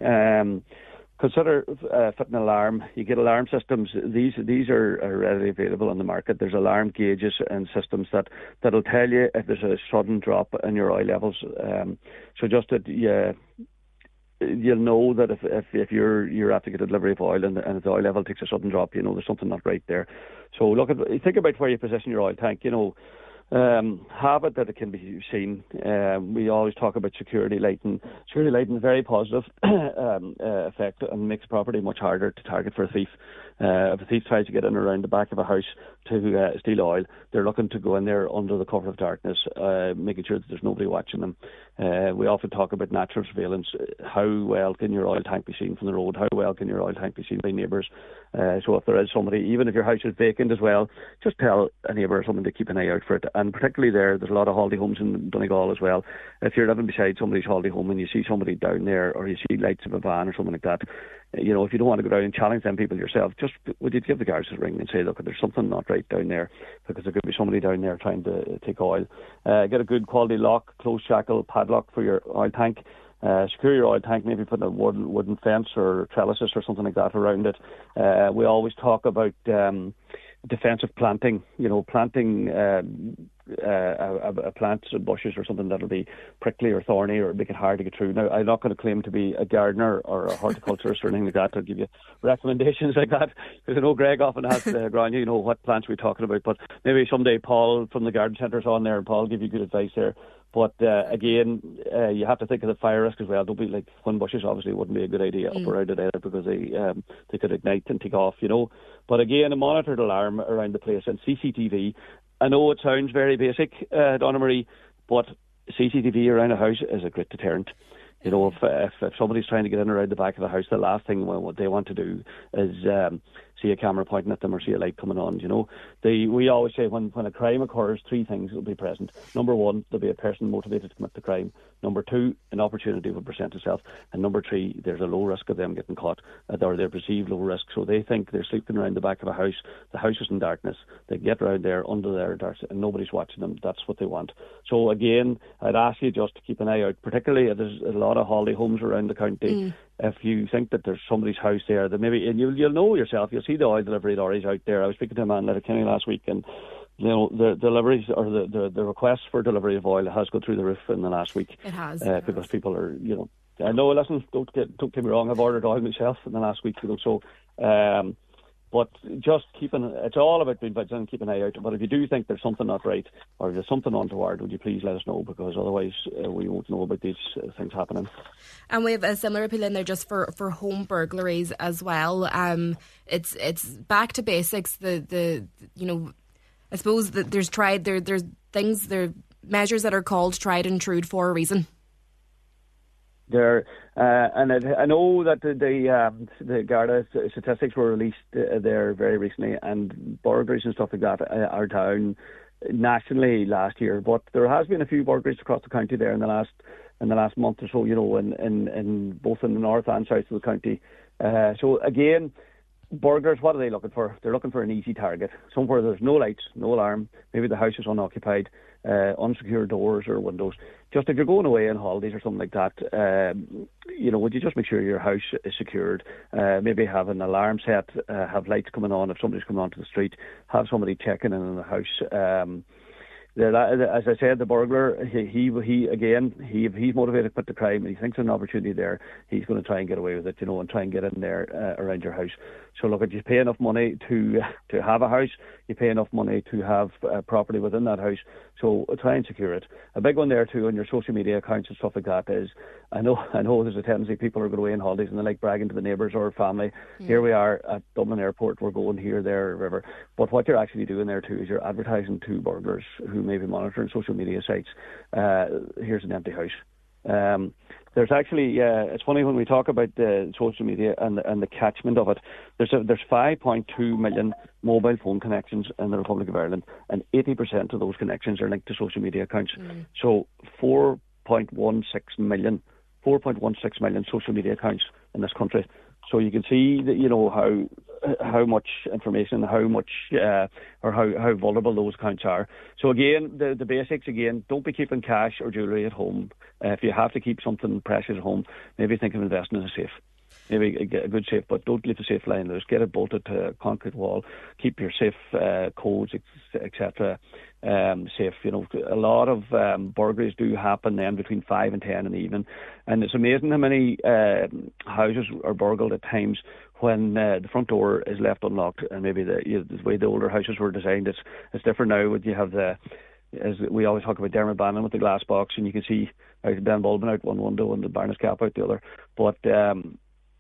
Speaker 8: Um, consider uh, fitting an alarm. You get alarm systems. These these are, are readily available on the market. There's alarm gauges and systems that that'll tell you if there's a sudden drop in your oil levels. Um, so just that yeah. You'll know that if, if if you're you're after get a delivery of oil and, and the oil level takes a sudden drop, you know there's something not right there. So look at think about where you position your oil tank. You know, um, have it that it can be seen. Um, we always talk about security lighting. Security lighting is very positive um, uh, effect and makes property much harder to target for a thief. Uh, if a thief tries to get in around the back of a house to uh, steal oil, they're looking to go in there under the cover of darkness, uh, making sure that there's nobody watching them. Uh, we often talk about natural surveillance. How well can your oil tank be seen from the road? How well can your oil tank be seen by neighbours? Uh, so if there is somebody, even if your house is vacant as well, just tell a neighbour or someone to keep an eye out for it. And particularly there, there's a lot of holiday homes in Donegal as well. If you're living beside somebody's holiday home and you see somebody down there, or you see lights of a van or something like that, you know, if you don't want to go down and challenge them people yourself, just would you give the guards a ring and say, look, there's something not right down there, because there could be somebody down there trying to take oil. Uh, get a good quality lock, closed shackle, padlock for your oil tank. Uh, secure your oil tank, maybe put a wooden, wooden fence or trellises or something like that around it. Uh, we always talk about um, defensive planting, you know, planting uh, uh, a, a plant, bushes or something that'll be prickly or thorny or make it hard to get through. Now, I'm not going to claim to be a gardener or a horticulturist or anything like that. I'll give you recommendations like that, because I know Greg often has uh, Grania, you know, what plants we're talking about, but maybe someday Paul from the garden centre's on there and Paul will give you good advice there. But uh, again, uh, you have to think of the fire risk as well. Don't be like fun bushes. Obviously, wouldn't be a good idea mm. up around it either, because they um, they could ignite and take off, you know. But again, a monitored alarm around the place and C C T V. I know it sounds very basic, uh, Donna Marie, but C C T V around a house is a great deterrent. You know, if, if if somebody's trying to get in around the back of the house, the last thing what they want to do is um, see a camera pointing at them or see a light coming on. You know, they we always say when, when a crime occurs, three things will be present. Number one, there'll be a person motivated to commit the crime. Number two, an opportunity will present itself. And number three, there's a low risk of them getting caught, or they're perceived low risk. So they think they're sleeping around the back of a house. The house is in darkness. They get around there under there, and nobody's watching them. That's what they want. So again, I'd ask you just to keep an eye out, particularly if there's a lot of holiday homes around the county. Mm. If you think that there's somebody's house there, that maybe, and you'll, you'll know yourself, you'll see the oil delivery lorries out there. I was speaking to a man in Letterkenny last week, and you know, the deliveries or the, the, the requests for delivery of oil has gone through the roof in the last week.
Speaker 2: It has.
Speaker 8: Uh,
Speaker 2: it
Speaker 8: because
Speaker 2: has.
Speaker 8: people are, you know, I know, listen, don't get, don't get me wrong, I've ordered oil myself in the last week, you know, so, um, but just keeping, it's all about being vigilant and keeping an eye out. But if you do think there's something not right, or there's something untoward, would you please let us know, because otherwise uh, we won't know about these uh, things happening.
Speaker 2: And we have a similar appeal in there just for, for home burglaries as well. Um, it's it's back to basics. The the you know, I suppose that there's tried there there's things there measures that are called tried and true for a reason.
Speaker 8: There, uh, and I, I know that the the, um, the Garda statistics were released uh, there very recently, and burglaries and stuff like that uh, are down nationally last year. But there has been a few burglaries across the county there in the last in the last month or so. You know, in in, in both in the north and south of the county. Uh, so again, burglars, what are they looking for? They're looking for an easy target, somewhere there's no lights, no alarm, maybe the house is unoccupied, uh, unsecured doors or windows. Just if you're going away on holidays or something like that, um, you know, would you just make sure your house is secured? Uh, maybe have an alarm set, uh, have lights coming on if somebody's coming onto the street, have somebody checking in in the house. Um, As I said, the burglar, he, he, he again, he, he's motivated to put the crime, and he thinks there's an opportunity there. He's going to try and get away with it, you know, and try and get in there uh, around your house. So look, if you pay enough money to to have a house, you pay enough money to have uh, property within that house. So try and secure it. A big one there too on your social media accounts and stuff like that is, I know, I know there's a tendency people are going away on holidays and they like bragging to the neighbours or family. Mm. Here we are at Dublin Airport. We're going here, there, wherever. But what you're actually doing there too is you're advertising to burglars who may be monitoring social media sites. Uh, here's an empty house. Um, there's actually, uh, it's funny when we talk about uh, social media and the, and the catchment of it. There's a, there's five point two million mobile phone connections in the Republic of Ireland, and eighty percent of those connections are linked to social media accounts. Mm. So four point one six million, four point one six million social media accounts in this country. So you can see that, you know, how how much information, how much uh, or how, how vulnerable those accounts are. So again, the the basics again, don't be keeping cash or jewellery at home. Uh, if you have to keep something precious at home, maybe think of investing in a safe. Maybe get a good safe, but don't leave the safe lying loose. Get it bolted to a concrete wall. Keep your safe uh, codes, et cetera, um, safe. You know, a lot of um, burglaries do happen then between five and ten in the evening, and it's amazing how many uh, houses are burgled at times when uh, the front door is left unlocked, and maybe the, you know, the way the older houses were designed, it's it's different now. When you have the, as we always talk about Dermot Bannon with the glass box, and you can see out Ben Bulbin out one window and the Barnes Cap out the other, but um,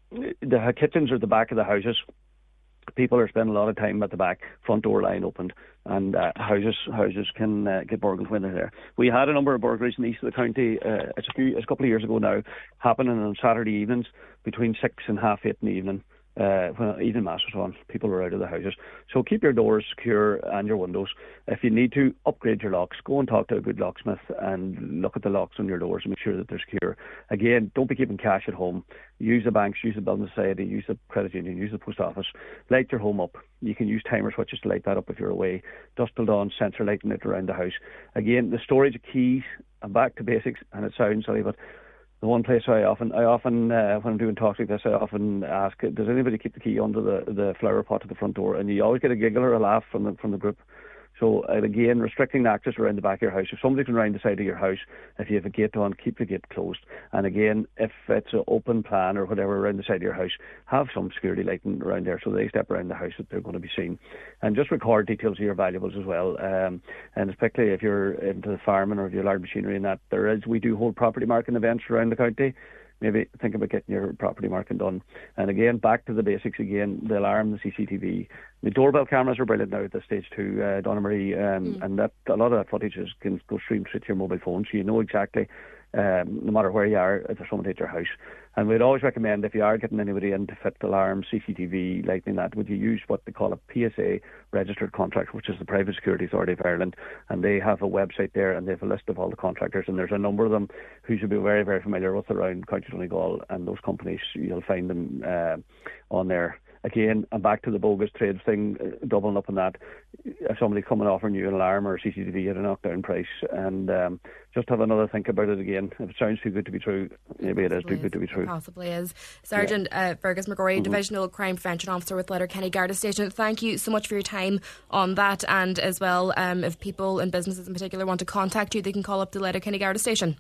Speaker 8: the kitchens are at the back of the houses. People are spending a lot of time at the back, front door lying open, and uh, houses houses can uh, get burgled when they're there. We had a number of burglaries in the east of the county. Uh, it's a few, it's a couple of years ago now, happening on Saturday evenings between six and half eight in the evening. Uh, when evening mass was on, people were out of the houses. So keep your doors secure and your windows. If you need to, upgrade your locks. Go and talk to a good locksmith and look at the locks on your doors and make sure that they're secure. Again, don't be keeping cash at home. Use the banks, use the building society, use the credit union, use the post office. Light your home up. You can use timer switches to light that up if you're away. Dusk till dawn, sensor lighting it around the house. Again, the storage of keys, and back to basics, and it sounds silly, but the one place I often, I often, uh, when I'm doing talks like this, I often ask, does anybody keep the key under the, the flower pot at the front door? And you always get a giggle or a laugh from the from the group. So uh, again, restricting access around the back of your house. If somebody can round the side of your house, if you have a gate on, keep the gate closed. And again, if it's an open plan or whatever around the side of your house, have some security lighting around there so they step around the house that they're going to be seen. And just record details of your valuables as well. Um, and especially if you're into the farming or if you're large machinery and that, there is, we do hold property marking events around the county. Maybe think about getting your property marking done. And again, back to the basics again, the alarm, the C C T V. The doorbell cameras are brilliant now at this stage too, uh, Donna Marie, um, mm. and that a lot of that footage is, can go streamed straight to your mobile phone, so you know exactly, um, no matter where you are, if there's somebody at your house. And we'd always recommend, if you are getting anybody in to fit alarm, C C T V, lighting that, would you use what they call a P S A registered contract, which is the Private Security Authority of Ireland, and they have a website there and they have a list of all the contractors, and there's a number of them who should be very, very familiar with around County Donegal, and those companies, you'll find them uh, on there. Again, and back to the bogus trades thing, uh, doubling up on that. If somebody's coming offering you an alarm or a C C T V at a knockdown price, and um, just have another think about it again. If it sounds too good to be true, maybe it, it is too is. good to be true.
Speaker 2: It possibly is. Sergeant yeah. uh, Fergus McGrory, mm-hmm. Divisional Crime Prevention Officer with Letterkenny Garda Station, thank you so much for your time on that. And as well, um, if people and businesses in particular want to contact you, they can call up the Letterkenny Garda Station.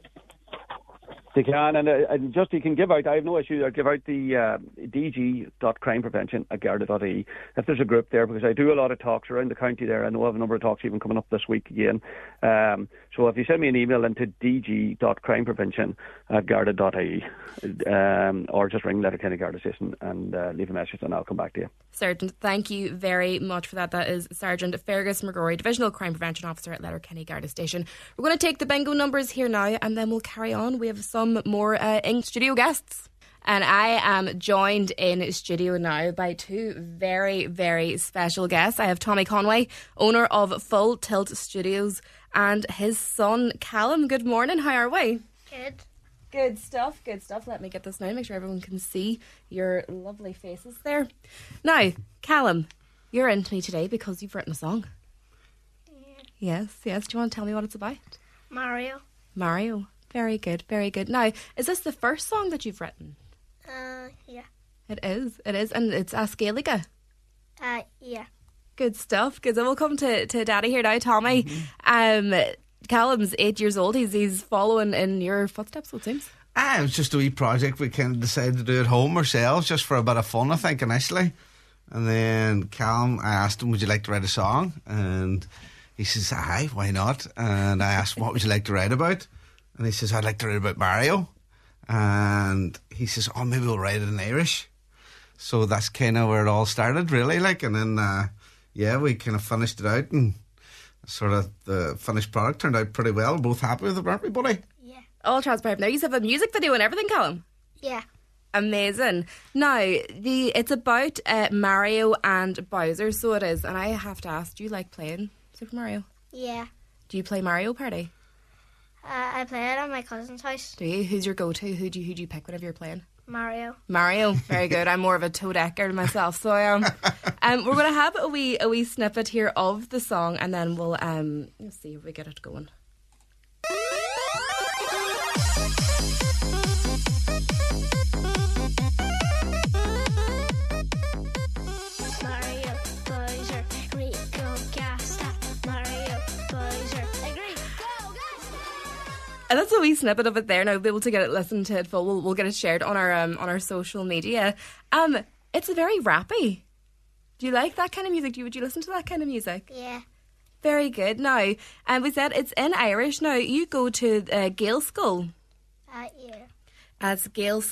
Speaker 8: They can, and, uh, and just you can give out, I have no issue, I'll give out the uh, d g dot crime prevention at garda dot I E if there's a group there, because I do a lot of talks around the county there. I know I have a number of talks even coming up this week again. Um, so if you send me an email into d g dot crime prevention at garda dot I E, um, or just ring Letterkenny Garda Station and uh, leave a message and I'll come back to you.
Speaker 2: Sergeant, thank you very much for that. That is Sergeant Fergus McGrory, Divisional Crime Prevention Officer at Letterkenny Garda Station. We're going to take the bingo numbers here now and then we'll carry on. We have some more uh, in studio guests. And I am joined in studio now by two very, very special guests. I have Tommy Conway, owner of Full Tilt Studios, and his son Callum. Good morning, how are we?
Speaker 9: Good.
Speaker 2: Good stuff, good stuff. Let me get this now, make sure everyone can see your lovely faces there. Now, Callum, you're into me today because you've written a song.
Speaker 9: Yeah.
Speaker 2: Yes, yes. Do you want to tell me what it's about?
Speaker 9: Mario.
Speaker 2: Mario. Very good, very good. Now, is this the first song that you've written?
Speaker 9: Uh, yeah.
Speaker 2: It is, it is, and it's a Gaeilge.
Speaker 9: Uh, yeah.
Speaker 2: Good stuff. Good. So we'll come to, to Daddy here now, Tommy. Mm-hmm. Um, Callum's eight years old. He's he's following in your footsteps, so it seems.
Speaker 10: Ah, it was just a wee project we kind of decided to do at home ourselves, just for a bit of fun, I think, initially. And then Callum, I asked him, would you like to write a song? And he says, aye, why not? And I asked him, what would you like to write about? And he says, I'd like to write about Mario. And he says, oh, maybe we'll write it in Irish. So that's kind of where it all started, really. Like, and then, uh, yeah, we kind of finished it out, and sort of the finished product turned out pretty well. We're both happy with it, weren't we, buddy?
Speaker 9: Yeah.
Speaker 2: All transparent. Now you have a music video and everything, Callum.
Speaker 9: Yeah.
Speaker 2: Amazing. Now the it's about uh, Mario and Bowser, so it is. And I have to ask, do you like playing Super Mario?
Speaker 9: Yeah.
Speaker 2: Do you play Mario Party?
Speaker 9: Uh, I play it at my cousin's house.
Speaker 2: Do you? Who's your go-to? Who do you, who do you pick whenever you're playing?
Speaker 9: Mario.
Speaker 2: Mario, very good. I'm more of a Toadecker myself, so I am. Um, we're going to have a wee a wee snippet here of the song, and then we'll um let's see if we get it going.
Speaker 9: Mario, Bowser, Rico, Gasta. Mario, Bowser, agree. Go, Gasta!
Speaker 2: And that's a wee snippet of it there. Now we'll be able to get it listened to it full. We'll, we'll get it shared on our um on our social media. Um, it's very rappy. Do you like that kind of music? Do you, would you listen to that kind of music?
Speaker 9: Yeah.
Speaker 2: Very good. Now, um, we said it's in Irish. Now you go to uh, Gael School.
Speaker 9: Uh, yeah.
Speaker 2: As Gael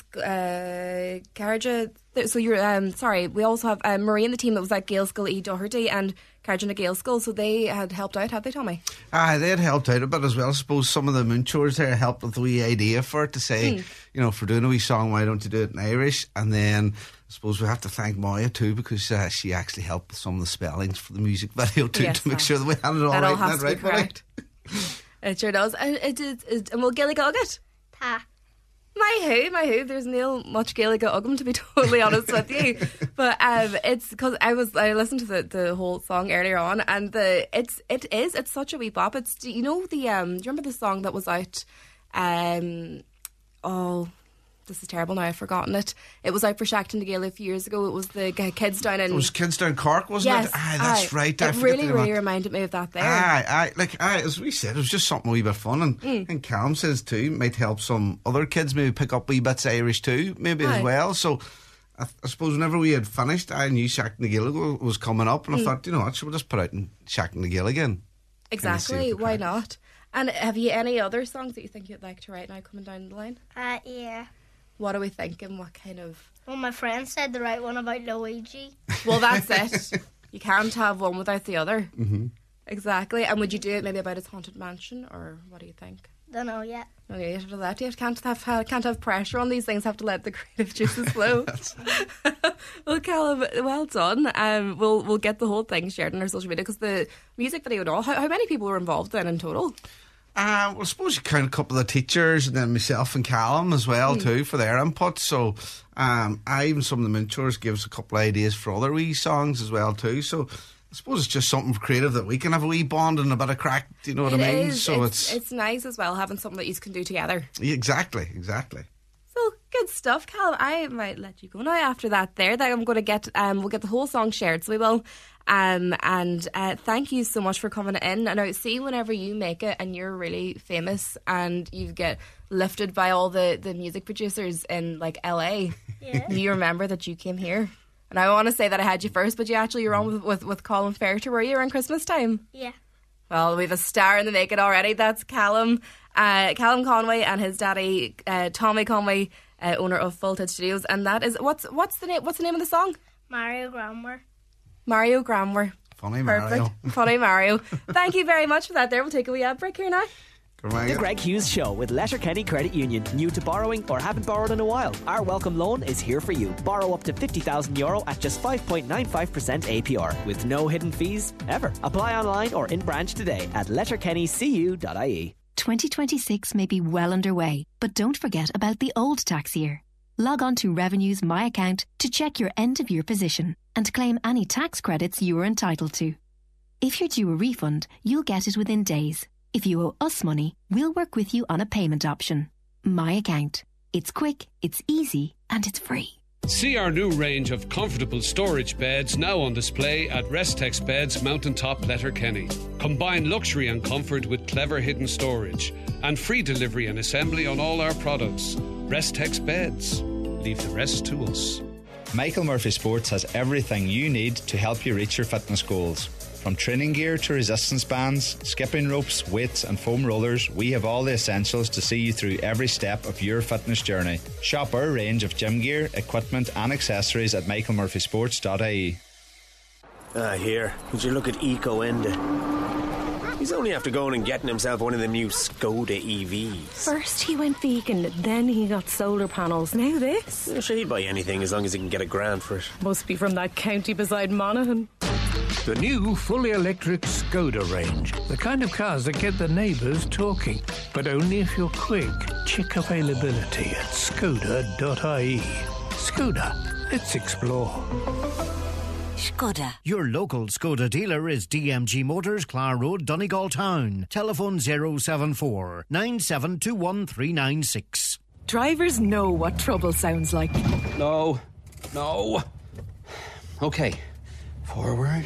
Speaker 2: uh, Carja. So you're um sorry. We also have um, Marie in the team that was at Gael School E Doherty and Carja na Gael School. So they had helped out, had they, Tommy?
Speaker 10: Ah, they had helped out a bit as well. I suppose some of the Moonchores there helped with the wee idea for it to say, mm. you know, if we're doing a wee song, why don't you do it in Irish? And then I suppose we have to thank Moya too, because uh, she actually helped with some of the spellings for the music video too,
Speaker 2: yes,
Speaker 10: to make sure that we had it all
Speaker 2: that
Speaker 10: right.
Speaker 2: All has
Speaker 10: that
Speaker 2: to
Speaker 10: right,
Speaker 2: be correct. It sure does. And it is. It, and we'll Gaelic it.
Speaker 9: Ta.
Speaker 2: My who, my who. There's no much Gaelic Ugham, to be totally honest with you. But um, it's because I was I listened to the, the whole song earlier on, and the it's it is it's such a wee bop. It's, you know, the um. Do you remember the song that was out? Um, oh, this is terrible now. I've forgotten it. It was out for Shackton to Gael a few years ago. It was the kids down in.
Speaker 10: It was kids down Cork, wasn't
Speaker 2: yes,
Speaker 10: it? Aye, that's
Speaker 2: aye.
Speaker 10: right.
Speaker 2: It
Speaker 10: I
Speaker 2: really, really
Speaker 10: about.
Speaker 2: reminded me of that there.
Speaker 10: Aye, aye. Like, aye, as we said, it was just something a wee bit fun. And, mm. and Callum says too, might help some other kids maybe pick up wee bits of Irish too, maybe aye. as well. So I, I suppose whenever we had finished, I knew Shackton to Gael was coming up, and mm. I thought, you know what, should we just put out in Shackton to Gael again?
Speaker 2: Exactly, why not? And have you any other songs that you think you'd like to write now coming down the line?
Speaker 9: Uh, yeah.
Speaker 2: What are we thinking? What kind of...
Speaker 9: Well, my friend said the right one about Luigi.
Speaker 2: Well, that's it. You can't have one without the other.
Speaker 10: Mm-hmm.
Speaker 2: Exactly. And would you do it maybe about his haunted mansion, or what do you think?
Speaker 9: Don't know yet.
Speaker 2: No, you have to let you can't have can't have pressure on these things. Have to let the creative juices flow. Well, Callum, well done. Um, we'll we'll get the whole thing shared on our social media, because the music video and all. How, how many people were involved then in total?
Speaker 10: Uh, well, I suppose you count a couple of the teachers, and then myself and Callum as well mm. too, for their input. So um, I even some of the mentors give us a couple of ideas for other wee songs as well too. So I suppose it's just something creative that we can have a wee bond and a bit of crack. Do you know what
Speaker 2: it
Speaker 10: I mean?
Speaker 2: Is.
Speaker 10: So
Speaker 2: it's,
Speaker 10: it's
Speaker 2: it's nice as well having something that you can do together.
Speaker 10: Exactly, exactly.
Speaker 2: So good stuff, Cal. I might let you go now after that. There, that I'm going to get. Um, we'll get the whole song shared, so we will. Um, and uh, thank you so much for coming in. And I see whenever you make it and you're really famous and you get lifted by all the, the music producers in like L A,
Speaker 9: yeah.
Speaker 2: you remember that you came here. And I want to say that I had you first, but you actually were on with, with, with Colin Fairter, were you, around Christmas time?
Speaker 9: Yeah.
Speaker 2: Well, we have a star in the making already. That's Callum, uh, Callum Conway and his daddy, uh, Tommy Conway, uh, owner of Full Tit Studios. And that is, what's what's the name? What's the name of the song?
Speaker 9: Mario Grammer.
Speaker 2: Mario Grammer.
Speaker 10: Funny
Speaker 2: Perfect.
Speaker 10: Mario.
Speaker 2: Funny Mario. Thank you very much for that. There, we'll take a wee ad break here now.
Speaker 11: The Greg Hughes Show with Letterkenny Credit Union. New to borrowing or haven't borrowed in a while? Our welcome loan is here for you. Borrow up to fifty thousand euro at just five point nine five percent A P R with no hidden fees ever. Apply online or in branch today at letterkenny c u dot I E.
Speaker 12: twenty twenty-six may be well underway, but don't forget about the old tax year. Log on to Revenue's My Account to check your end-of-year position and claim any tax credits you are entitled to. If you're due a refund, you'll get it within days. If you owe us money, we'll work with you on a payment option. My Account. It's quick, it's easy, and it's free.
Speaker 13: See our new range of comfortable storage beds now on display at Restex Beds Mountaintop Letterkenny. Combine luxury and comfort with clever hidden storage and free delivery and assembly on all our products. Restex Beds. Leave the rest to us.
Speaker 14: Michael Murphy Sports has everything you need to help you reach your fitness goals. From training gear to resistance bands, skipping ropes, weights and foam rollers, we have all the essentials to see you through every step of your fitness journey. Shop our range of gym gear, equipment and accessories at michael murphy sports dot I E.
Speaker 15: Ah, here. Would you look at Eco Enda? He's only after going and getting himself one of the new Skoda E Vs.
Speaker 16: First he went vegan, then he got solar panels, now this.
Speaker 15: I'm sure he'd buy anything as long as he can get a grant for it.
Speaker 16: Must be from that county beside Monaghan.
Speaker 17: The new fully electric Skoda range. The kind of cars that get the neighbours talking. But only if you're quick. Check availability at skoda dot I E. Skoda. Let's explore.
Speaker 18: Skoda. Your local Skoda dealer is D M G Motors, Clar Road, Donegal Town. Telephone zero seven four nine seven two one three nine six.
Speaker 19: Drivers know what trouble sounds like.
Speaker 20: No. No. Okay. Forward.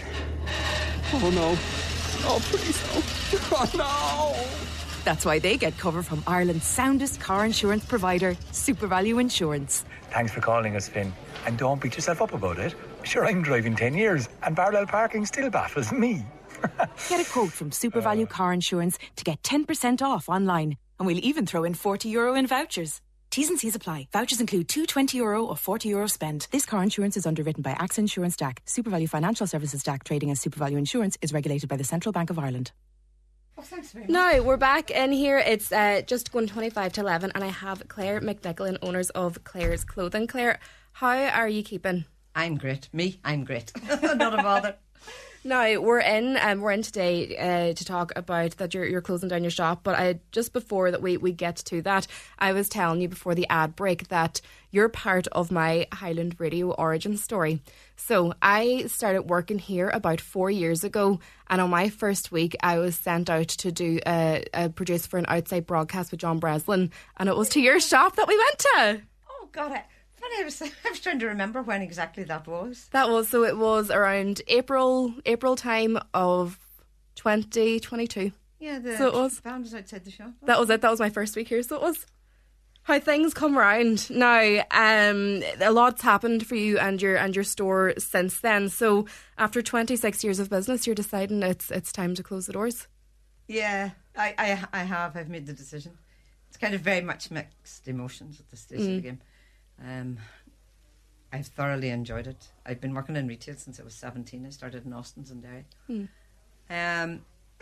Speaker 20: Oh no. Oh please no. Oh no.
Speaker 19: That's why they get cover from Ireland's soundest car insurance provider, Super Value Insurance.
Speaker 21: Thanks for calling us, Finn. And don't beat yourself up about it. Sure, I'm driving ten years and parallel parking still baffles me.
Speaker 19: Get a quote from Super Value Car Insurance to get ten percent off online. And we'll even throw in forty euro in vouchers. T's and C's apply. Vouchers include two twenty euro or forty euro spend. This car insurance is underwritten by AXA Insurance D A C. Super Value Financial Services D A C, trading as Super Value Insurance, is regulated by the Central Bank of Ireland.
Speaker 2: Oh, thanks very much. Now, we're back in here. It's uh, just going twenty-five to eleven, and I have Claire McNicholin, owners of Claire's Clothing. Claire, how are you keeping?
Speaker 22: I'm great. Me, I'm great. Not a bother.
Speaker 2: Now, we're in um, we're in today uh, to talk about that you're, you're closing down your shop, but I just before that we, we get to that, I was telling you before the ad break that you're part of my Highland Radio origin story. So I started working here about four years ago, and on my first week I was sent out to do a, a produce for an outside broadcast with John Breslin, and it was to your shop that we went to.
Speaker 22: Oh God, I, funny, I was, I was trying to remember when exactly that was.
Speaker 2: That was, so it was around April April time of twenty twenty-two.
Speaker 22: Yeah, the
Speaker 2: so it was.
Speaker 22: van was outside the shop.
Speaker 2: That was it, that was my first week here, so it was. How things come around. Now, um, a lot's happened for you and your and your store since then. So after twenty-six years of business, you're deciding it's it's time to close the doors.
Speaker 22: Yeah, I, I, I have. I've made the decision. It's kind of very much mixed emotions at this stage mm. of the game. Um, I've thoroughly enjoyed it. I've been working in retail since I was seventeen. I started in Austin's in Derry. Mm. Um,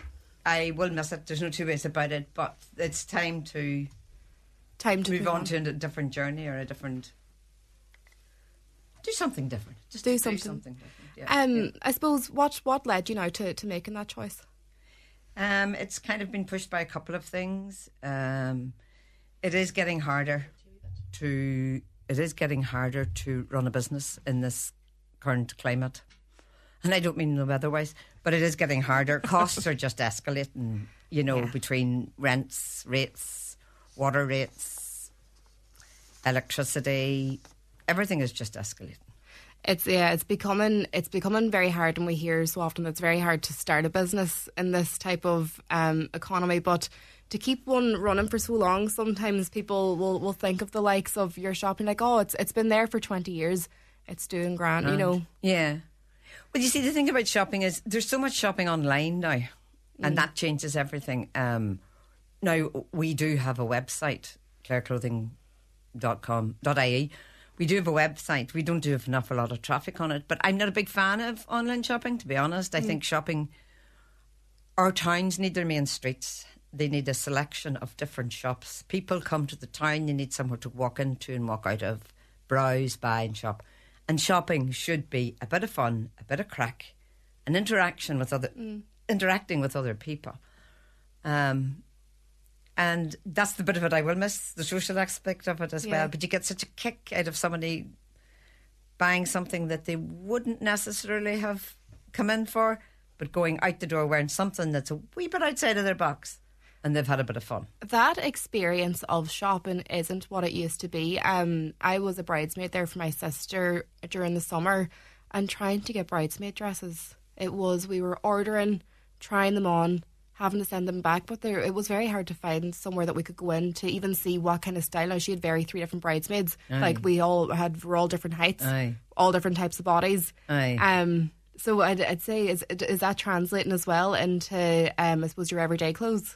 Speaker 22: I will miss it. There's no two ways about it. But it's time to
Speaker 2: time to
Speaker 22: move,
Speaker 2: move
Speaker 22: on,
Speaker 2: on
Speaker 22: to a different journey or a different. Do something different. Just
Speaker 2: do
Speaker 22: do
Speaker 2: something.
Speaker 22: something different. Yeah.
Speaker 2: Um,
Speaker 22: yeah.
Speaker 2: I suppose what what led you now to, to making that choice?
Speaker 22: Um, it's kind of been pushed by a couple of things. Um, it is getting harder to. It is getting harder to run a business in this current climate. And I don't mean no otherwise, but it is getting harder. Costs are just escalating, you know, yeah. between rents, rates, water rates, electricity. Everything is just escalating.
Speaker 2: It's yeah, it's becoming it's becoming very hard, and we hear so often that it's very hard to start a business in this type of um, economy. But to keep one running for so long, sometimes people will, will think of the likes of your shop and like, oh, it's it's been there for twenty years, it's doing grand, you know.
Speaker 22: Yeah. Well, you see, the thing about shopping is there's so much shopping online now, mm. and that changes everything. Um, now we do have a website, claire clothing dot com dot I E. We do have a website. We don't do have an awful lot of traffic on it, but I'm not a big fan of online shopping, to be honest. I mm. think shopping, our towns need their main streets. They need a selection of different shops. People come to the town, they need somewhere to walk into and walk out of, browse, buy and shop. And shopping should be a bit of fun, a bit of crack, an interaction with other, mm. interacting with other people. Um, And that's the bit of it I will miss, the social aspect of it as
Speaker 2: Yeah.
Speaker 22: well. But you get such a kick out of somebody buying something that they wouldn't necessarily have come in for, but going out the door wearing something that's a wee bit outside of their box, and they've had a bit of fun.
Speaker 2: That experience of shopping isn't what it used to be. Um, I was a bridesmaid there for my sister during the summer, and trying to get bridesmaid dresses, it was, we were ordering, trying them on, having to send them back, but there it was very hard to find somewhere that we could go in to even see what kind of style. Now, she had very three different bridesmaids.
Speaker 22: Aye.
Speaker 2: Like, we all had, we're all different heights,
Speaker 22: Aye.
Speaker 2: all different types of bodies.
Speaker 22: Aye.
Speaker 2: Um, so I'd, I'd say, is is that translating as well into, um, I suppose, your everyday clothes?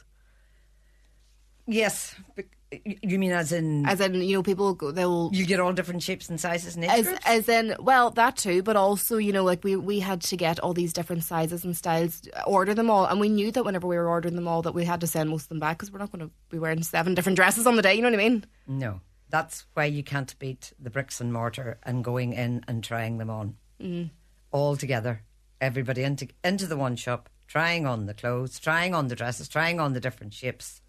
Speaker 22: Yes. But you mean as in...
Speaker 2: As in, you know, people, go, they'll...
Speaker 22: You get all different shapes and sizes and age
Speaker 2: As,
Speaker 22: groups?
Speaker 2: as in, well, that too, but also, you know, like we, we had to get all these different sizes and styles, order them all, and we knew that whenever we were ordering them all that we had to send most of them back because we're not going to be wearing seven different dresses on the day, you know what I mean?
Speaker 22: No. That's why you can't beat the bricks and mortar and going in and trying them on.
Speaker 2: Mm.
Speaker 22: All together. Everybody into, into the one shop, trying on the clothes, trying on the dresses, trying on the different shapes.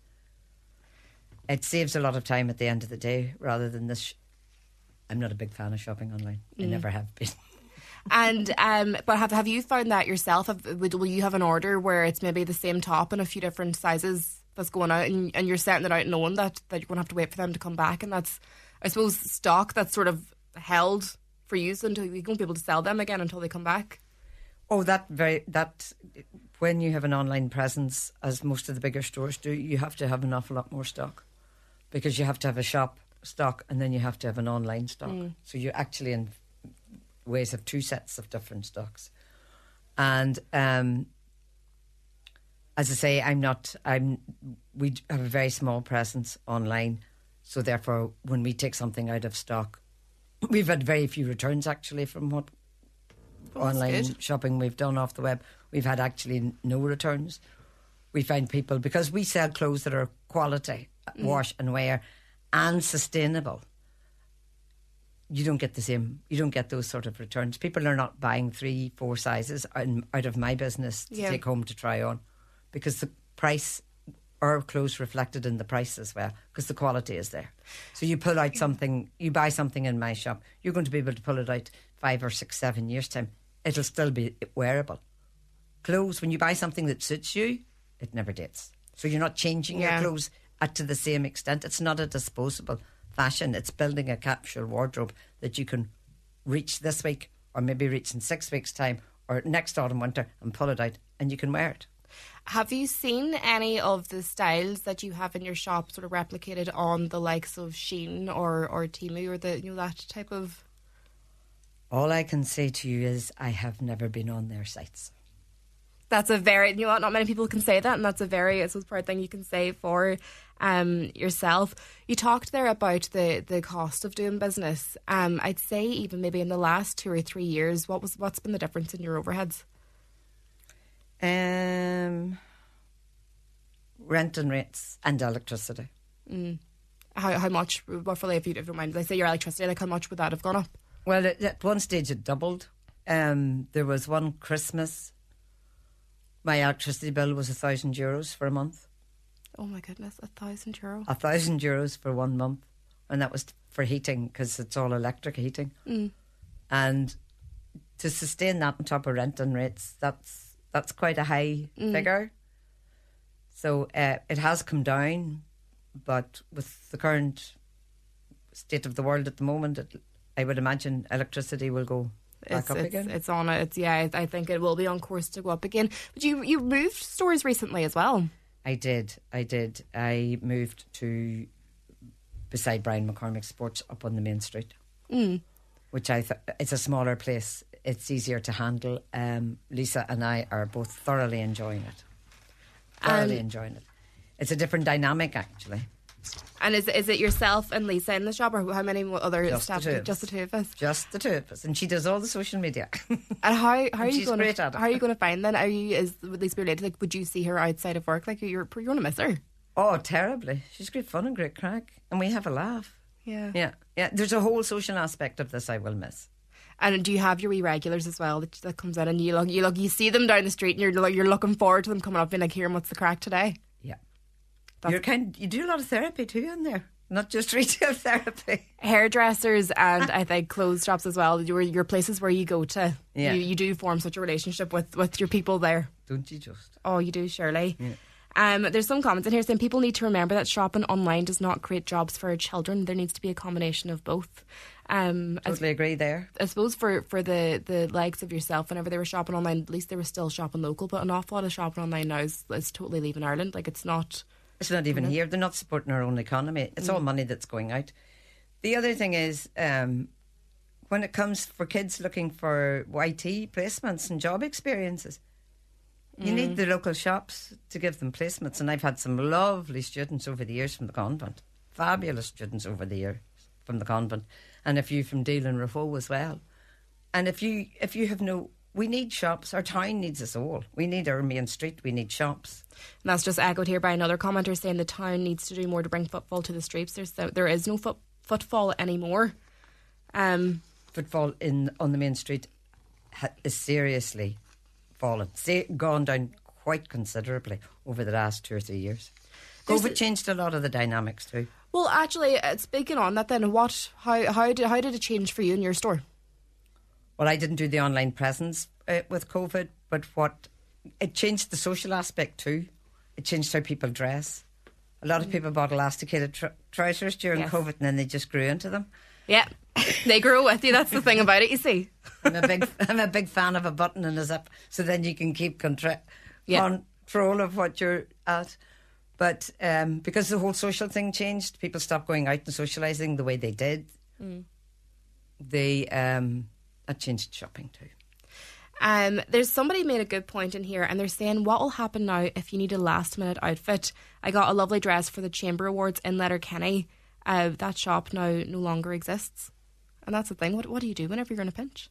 Speaker 22: It saves a lot of time at the end of the day rather than this. Sh- I'm not a big fan of shopping online. I
Speaker 2: Mm.
Speaker 22: never have been.
Speaker 2: And um, but have have you found that yourself? Have, would, will you have an order where it's maybe the same top in a few different sizes that's going out, and, and you're setting it out knowing that, that you're going to have to wait for them to come back, and that's, I suppose, stock that's sort of held for use until you won't be able to sell them again until they come back?
Speaker 22: Oh, that very that when you have an online presence, as most of the bigger stores do, you have to have an awful lot more stock. Because you have to have a shop stock and then you have to have an online stock.
Speaker 2: Mm.
Speaker 22: So you're actually in ways of two sets of different stocks. And um, as I say, I'm not, I'm, we have a very small presence online. So therefore, when we take something out of stock, we've had very few returns actually from what
Speaker 2: Oh, that's
Speaker 22: online
Speaker 2: good.
Speaker 22: shopping we've done off the web. We've had actually no returns. We find people, because we sell clothes that are quality,
Speaker 2: Mm.
Speaker 22: wash and wear, and sustainable, you don't get the same, you don't get those sort of returns. People are not buying three, four sizes out out of my business to
Speaker 2: Yeah.
Speaker 22: take home to try on, because the price, our clothes reflected in the price as well, because the quality is there. So you pull out something, you buy something in my shop, you're going to be able to pull it out five or six, seven years time. It'll still be wearable. Clothes, when you buy something that suits you, it never dates. So you're not changing
Speaker 2: Yeah.
Speaker 22: your clothes at to the same extent. It's not a disposable fashion. It's building a capsule wardrobe that you can reach this week, or maybe reach in six weeks' time, or next autumn, winter, and pull it out, and you can wear it.
Speaker 2: Have you seen any of the styles that you have in your shop sort of replicated on the likes of Shein or, or Temu, or the, you know, that type of...
Speaker 22: All I can say to you is I have never been on their sites.
Speaker 2: That's a very, you know what, not many people can say that, and that's a very, I suppose, proud thing you can say for um, yourself. You talked there about the, the cost of doing business. Um, I'd say even maybe in the last two or three years, what was what's been the difference in your overheads?
Speaker 22: Um, rent and rates and electricity.
Speaker 2: Mm. How how much, roughly, if you don't mind, like say your electricity, like how much would that have gone up?
Speaker 22: Well, at, at one stage it doubled. Um, there was one Christmas, my electricity bill was a thousand euros for a month.
Speaker 2: Oh my goodness, a thousand euro.
Speaker 22: A thousand euros for one month, and that was for heating because it's all electric heating.
Speaker 2: Mm.
Speaker 22: And to sustain that on top of rent and rates, that's that's quite a high
Speaker 2: Mm.
Speaker 22: figure. So uh, it has come down, but with the current state of the world at the moment, it, I would imagine electricity will go back
Speaker 2: It's,
Speaker 22: up
Speaker 2: it's,
Speaker 22: again.
Speaker 2: it's on it. It's, yeah, I I think it will be on course to go up again. But you you moved stores recently as well.
Speaker 22: I did, I did. I moved to beside Brian McCormick Sports up on the main street,
Speaker 2: Mm.
Speaker 22: which I th- it's a smaller place. It's easier to handle. Um, Lisa and I are both thoroughly enjoying it. Thoroughly
Speaker 2: Um,
Speaker 22: enjoying it. It's a different dynamic, actually.
Speaker 2: And is is it yourself and Lisa in the shop, or how many other
Speaker 22: Just
Speaker 2: staff?
Speaker 22: the two of
Speaker 2: Just the
Speaker 22: us.
Speaker 2: two of us.
Speaker 22: Just the two of us, and she does all the social media.
Speaker 2: And how how
Speaker 22: And
Speaker 2: are you
Speaker 22: she's
Speaker 2: going
Speaker 22: great
Speaker 2: to
Speaker 22: at it.
Speaker 2: how are you going to find then? Are you is with Lisa related? Like, would you see her outside of work? Like, you're you're going to miss her.
Speaker 22: Oh, terribly! She's great fun and great crack, and we have a laugh.
Speaker 2: Yeah,
Speaker 22: Yeah, yeah. There's a whole social aspect of this I will miss.
Speaker 2: And do you have your wee regulars as well that, that comes in, and you look you look you see them down the street, and you're like, you're looking forward to them coming up and like hearing what's the crack today?
Speaker 22: Yeah.
Speaker 2: That's
Speaker 22: You're kind. You do a lot of therapy too in there, not just retail therapy.
Speaker 2: Hairdressers and I think clothes shops as well. Your your places where you go to.
Speaker 22: Yeah.
Speaker 2: You, you do form such a relationship with, with your people there.
Speaker 22: Don't you just?
Speaker 2: Oh, you do, Shirley.
Speaker 22: Yeah.
Speaker 2: Um, there's some comments in here saying people need to remember that shopping online does not create jobs for our children. There needs to be a combination of both. Um,
Speaker 22: Totally
Speaker 2: I,
Speaker 22: agree there.
Speaker 2: I suppose for, for the, the likes of yourself, whenever they were shopping online, at least they were still shopping local. But an awful lot of shopping online now is, is totally leaving Ireland. Like it's not.
Speaker 22: It's not even here. They're not supporting our own economy. It's
Speaker 2: Mm.
Speaker 22: all money that's going out. The other thing is, um, when it comes for kids looking for Y T placements and job experiences, you
Speaker 2: Mm.
Speaker 22: need the local shops to give them placements. And I've had some lovely students over the years from the convent. Fabulous students over the years from the convent. And a few from Deal and Raffo as well. And if you if you have no... We need shops. Our town needs us all. We need our main street. We need shops.
Speaker 2: And that's just echoed here by another commenter saying the town needs to do more to bring footfall to the streets. There's there is no foot, footfall anymore. Um,
Speaker 22: Footfall in on the main street ha- is seriously fallen, Se- gone down quite considerably over the last two or three years.
Speaker 2: There's
Speaker 22: COVID
Speaker 2: a-
Speaker 22: changed a lot of the dynamics too.
Speaker 2: well, actually, uh, speaking on that, then what? How how did how did it change for you in your store?
Speaker 22: Well, I didn't do the online presence uh, with COVID, but what it changed the social aspect too. It changed how people dress. A lot of people bought elasticated tr- trousers during
Speaker 2: Yes.
Speaker 22: COVID, and then they just grew into them.
Speaker 2: Yeah, they grow with you. That's the thing about it. You see,
Speaker 22: I'm a big I'm a big fan of a button in a zip, so then you can keep contra-
Speaker 2: Yeah.
Speaker 22: control of what you're at. But um, because the whole social thing changed, people stopped going out and socialising the way they did.
Speaker 2: Mm.
Speaker 22: They um, that changed shopping too.
Speaker 2: Um, there's somebody made a good point in here, and they're saying what will happen now if you need a last minute outfit. I got a lovely dress for the Chamber Awards in Letterkenny. Uh, that shop now no longer exists, and that's the thing. What what do you do whenever you're in a pinch?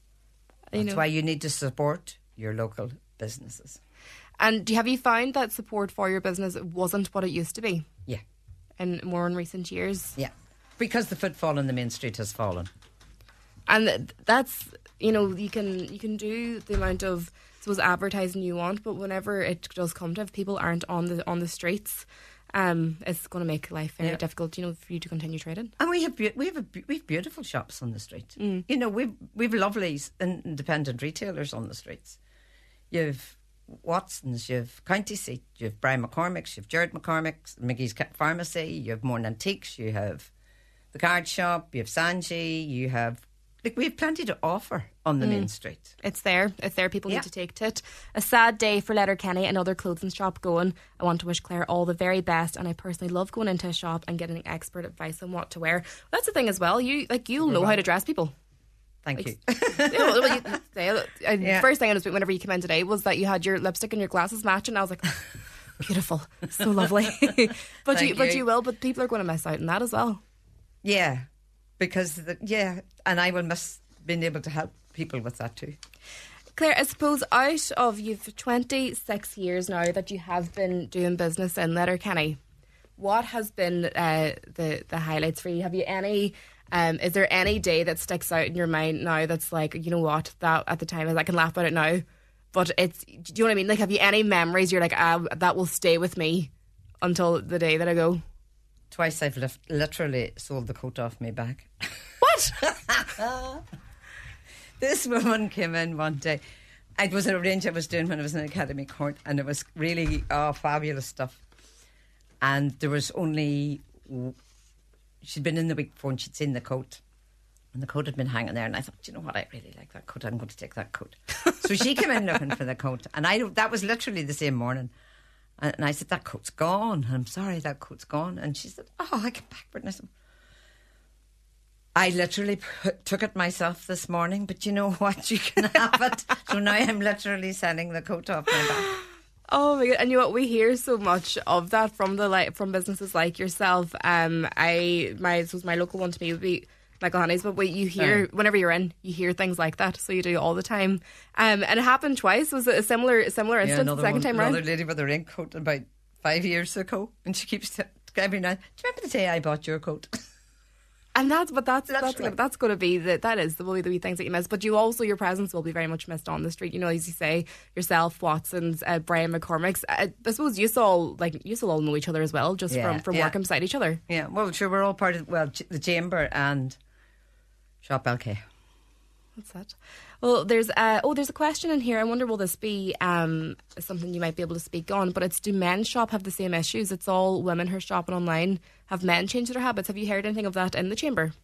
Speaker 2: You
Speaker 22: That's
Speaker 2: know?
Speaker 22: why you need to support your local businesses.
Speaker 2: And do, have you found that support for your business wasn't what it used to be?
Speaker 22: Yeah.
Speaker 2: In more in recent years?
Speaker 22: Yeah. Because the footfall in the main street has fallen.
Speaker 2: And th- that's, you know, you can you can do the amount of, I suppose, advertising you want, but whenever it does come to, if people aren't on the on the streets, um, it's going to make life very
Speaker 22: Yeah.
Speaker 2: difficult, you know, for you to continue trading.
Speaker 22: And we have be- we have a be- we have beautiful shops on the street.
Speaker 2: Mm.
Speaker 22: You know, we've we've lovely s- independent retailers on the streets. You've Watson's, you've County Seat, you've Brian McCormick's, you've Jared McCormick's, Mickey's Ca- Pharmacy, you have Morn Antiques, you have the Card Shop, you have Sanji, you have like we have plenty to offer on the
Speaker 2: Mm.
Speaker 22: main street.
Speaker 2: It's there. It's there. People
Speaker 22: Yeah.
Speaker 2: need to take to it. A sad day for Letterkenny, another clothing shop going. I want to wish Claire all the very best, and I personally love going into a shop and getting expert advice on what to wear. That's the thing as well. You like you'll know how to dress people.
Speaker 22: Thank
Speaker 2: Like,
Speaker 22: you.
Speaker 2: you know, well, you say, uh,
Speaker 22: Yeah.
Speaker 2: First thing I noticed whenever you came in today was that you had your lipstick and your glasses matching. I was like, beautiful, so lovely. but you,
Speaker 22: Thank
Speaker 2: but
Speaker 22: you.
Speaker 2: you will. But people are going to miss out on that as well.
Speaker 22: Yeah, because the, yeah, and I will miss being able to help people with that too.
Speaker 2: Claire, I suppose out of you've twenty-six years now that you have been doing business in Letterkenny, what has been uh, the the highlights for you? Have you any? Um, is there any day that sticks out in your mind now that's like, you know what, that at the time I can laugh about it now, but it's, do you know what I mean? Like, have you any memories you're like, ah, that will stay with me until the day that I go?
Speaker 22: Twice I've lif- literally sold the coat off my back.
Speaker 2: What?
Speaker 22: This woman came in one day. It was a range I was doing when I was in Academy Court, and it was really oh, fabulous stuff. And there was only... She'd been in the week before and she'd seen the coat. And the coat had been hanging there, and I thought, you know what, I really like that coat. I'm going to take that coat. So she came in looking for the coat, and I that was literally the same morning. And, and I said, that coat's gone. I'm sorry, that coat's gone. And she said, oh, I came back for it. And I said, I literally put, took it myself this morning, but you know what, you can have it. So now I'm literally selling the coat off my back.
Speaker 2: Oh my god! And you know what? We hear so much of that from the like from businesses like yourself. Um, I my this was my local one to me would be Michael Honey's, but what you hear
Speaker 22: Right.
Speaker 2: whenever you're in, you hear things like that. So you do all the time. Um, and it happened twice. Was it a similar similar
Speaker 22: Yeah,
Speaker 2: instance
Speaker 22: another
Speaker 2: the second
Speaker 22: one,
Speaker 2: time
Speaker 22: another
Speaker 2: round?
Speaker 22: lady with a raincoat about five years ago, and she keeps t- every night. Do you remember the day I bought your coat?
Speaker 2: And that's, but that's that's
Speaker 22: Literally.
Speaker 2: gonna, that's going to be the, that is the will be the wee things that you miss. But you also, your presence will be very much missed on the street. You know, as you say, yourself, Watson's, uh, Brian McCormick's. I, I suppose you all like you all know each other as well, just
Speaker 22: Yeah,
Speaker 2: from from
Speaker 22: yeah.
Speaker 2: working beside each other.
Speaker 22: Yeah, well, sure, we're all part of, well, Ch- the Chamber and Shop L K.
Speaker 2: That's it. Well, there's uh, oh, there's a question in here. I wonder will this be um, something you might be able to speak on? But it's, do men shop have the same issues? It's all women who are shopping online. Have men changed their habits? Have you heard anything of that in the Chamber?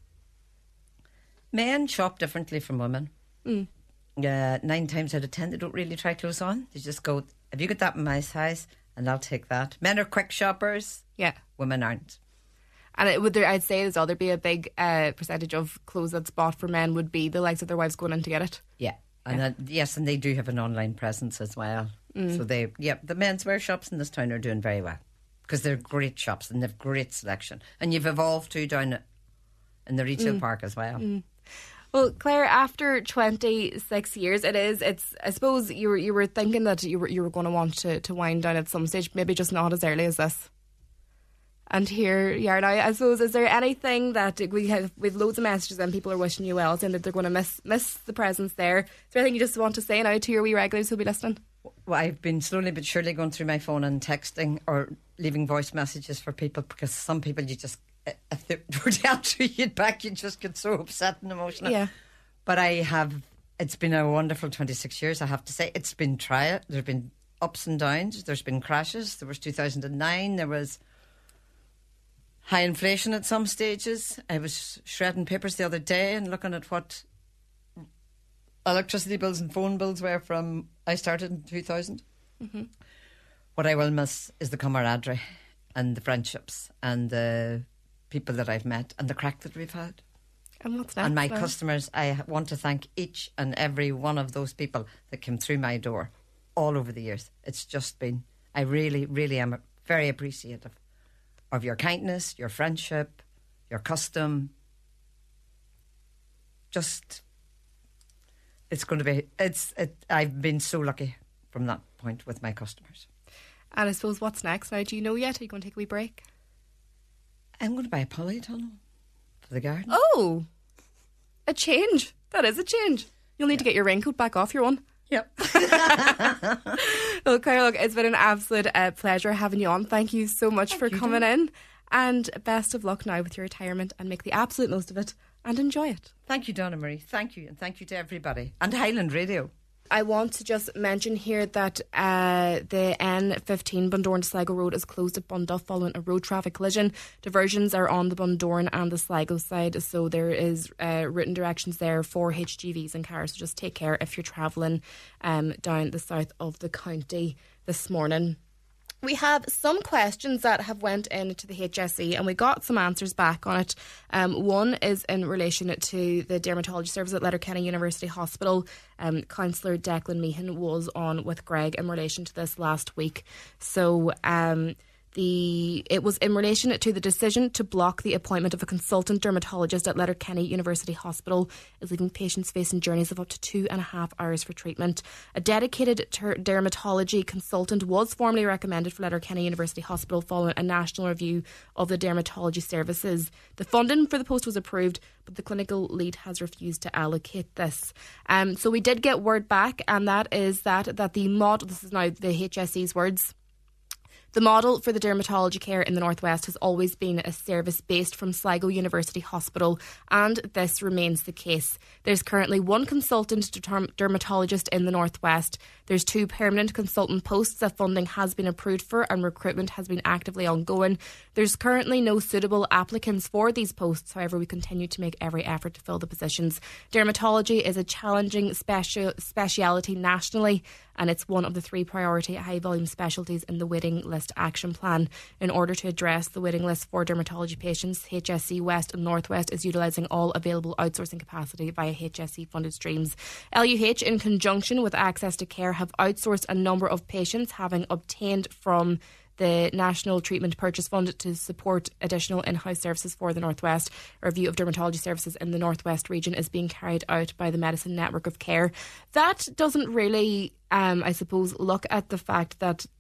Speaker 22: Men shop differently from women.
Speaker 2: Mm.
Speaker 22: Uh, nine times out of ten, they don't really try clothes on. They just go, have you got that in my size? And I'll take that. Men are quick shoppers.
Speaker 2: Yeah.
Speaker 22: Women aren't.
Speaker 2: And it, would there, I'd say as well, there'd be a big uh, percentage of clothes that's bought for men would be the likes of their wives going in to get it.
Speaker 22: Yeah. And
Speaker 2: Yeah.
Speaker 22: uh, yes, and they do have an online presence as well.
Speaker 2: Mm.
Speaker 22: So they, yeah, the menswear shops in this town are doing very well because they're great shops and they've great selection. And you've evolved too down in the retail
Speaker 2: Mm.
Speaker 22: park as well.
Speaker 2: Mm. Well, Claire, after twenty-six years, it is. It's. I suppose you were you were thinking that you were you were going to want to to wind down at some stage, maybe just not as early as this. And here you are now. I suppose, is there anything that we have? We've loads of messages and people are wishing you well, saying that they're going to miss miss the presence there. Is there anything you just want to say now to your wee regulars who'll be listening?
Speaker 22: Well, I've been slowly but surely going through my phone and texting or leaving voice messages for people because some people you just, if they were to answer you back, you just get so upset and emotional.
Speaker 2: Yeah.
Speaker 22: But I have, it's been a wonderful twenty-six years, I have to say. It's been trial. There have been ups and downs. There's been crashes. There was two thousand nine. There was high inflation at some stages. I was shredding papers the other day and looking at what electricity bills and phone bills were from I started in two thousand.
Speaker 2: Mm-hmm.
Speaker 22: What I will miss is the camaraderie and the friendships and the people that I've met and the crack that we've had.
Speaker 2: And what's next?
Speaker 22: And my
Speaker 2: now?
Speaker 22: customers, I want to thank each and every one of those people that came through my door all over the years. It's just been, I really, really am very appreciative of your kindness, your friendship, your custom. Just, it's going to be, it's. It, I've been so lucky from that point with my customers.
Speaker 2: And I suppose what's next now? Do you know yet? Are you going to take a wee break?
Speaker 22: I'm going to buy a polytunnel for the garden.
Speaker 2: Oh, a change. That is a change. You'll need to get your raincoat back off your one.
Speaker 22: Yep.
Speaker 2: Well, Claire, look, it's been an absolute uh, pleasure having you on. Thank you so much
Speaker 22: Thank
Speaker 2: for
Speaker 22: you,
Speaker 2: coming
Speaker 22: Dawn.
Speaker 2: in. And best of luck now with your retirement and make the absolute most of it and enjoy it.
Speaker 22: Thank you, Donna Marie. Thank you. And thank you to everybody. And Highland Radio.
Speaker 2: I want to just mention here that uh, the N fifteen Bundoran to Sligo Road is closed at Bunduff following a road traffic collision. Diversions are on the Bundoran and the Sligo side, so there is uh, written directions there for H G Vs and cars. So just take care if you're travelling um, down the south of the county this morning. We have some questions that have went into the H S E and we got some answers back on it. Um, one is in relation to the dermatology service at Letterkenny University Hospital. Um, Councillor Declan Meehan was on with Greg in relation to this last week. So um, the it was in relation to the decision to block the appointment of a consultant dermatologist at Letterkenny University Hospital is leaving patients facing journeys of up to two and a half hours for treatment. A dedicated ter- dermatology consultant was formally recommended for Letterkenny University Hospital following a national review of the dermatology services. The funding for the post was approved, but the clinical lead has refused to allocate this. Um, so we did get word back, and that is that that the model, this is now the H S E's words, the model for the dermatology care in the Northwest has always been a service based from Sligo University Hospital, and this remains the case. There's currently one consultant dermatologist in the Northwest. There's two permanent consultant posts that funding has been approved for and recruitment has been actively ongoing. There's currently no suitable applicants for these posts. However, we continue to make every effort to fill the positions. Dermatology is a challenging special speciality nationally, and it's one of the three priority high-volume specialties in the waiting list action plan. In order to address the waiting list for dermatology patients, H S C West and Northwest is utilising all available outsourcing capacity via H S C funded streams. L U H, in conjunction with Access to Care, have outsourced a number of patients, having obtained from the National Treatment Purchase Fund to support additional in-house services for the Northwest. A review of dermatology services in the Northwest region is being carried out by the Medicine Network of Care. That doesn't really, um, I suppose, look at the fact that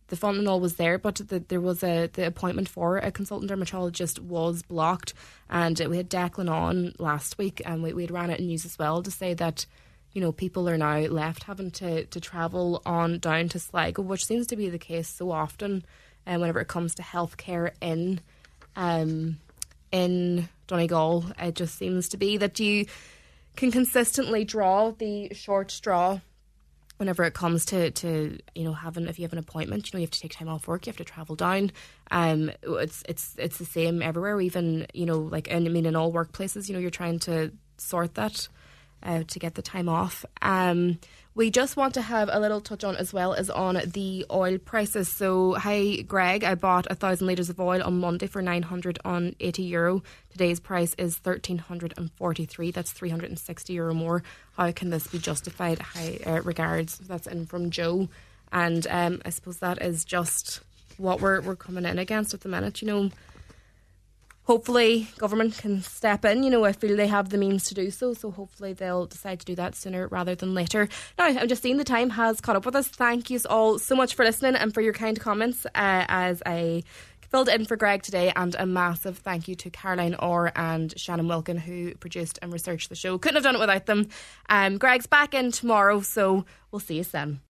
Speaker 2: the funding all was there, but the, there was a the appointment for a consultant dermatologist was blocked, and uh, we had Declan on last week, and we we had ran it in news as well to say that, you know, people are now left having to, to travel on down to Sligo, which seems to be the case so often, and uh, whenever it comes to healthcare in um in Donegal, it just seems to be that you can consistently draw the short straw whenever it comes to, to you know, having, if you have an appointment, you know, you have to take time off work, you have to travel down. Um, it's it's it's the same everywhere, even, you know, like, and I mean, in all workplaces, you know, you're trying to sort that uh, to get the time off. Um, we just want to have a little touch on as well as on the oil prices. So, hi Greg, I bought a thousand litres of oil on Monday for nine hundred eighty euro. Today's price is thirteen hundred forty-three. That's three hundred sixty euro more. How can this be justified? Hi, uh, regards. That's in from Joe. And um, I suppose that is just what we're we're coming in against at the minute. You know, hopefully government can step in. You know, I feel they have the means to do so, so hopefully they'll decide to do that sooner rather than later. Now, I'm just seeing the time has caught up with us. Thank you all so much for listening and for your kind comments uh, as I filled in for Greg today, and a massive thank you to Caroline Orr and Shannon Wilkin, who produced and researched the show. Couldn't have done it without them. Um, Greg's back in tomorrow, so we'll see you then.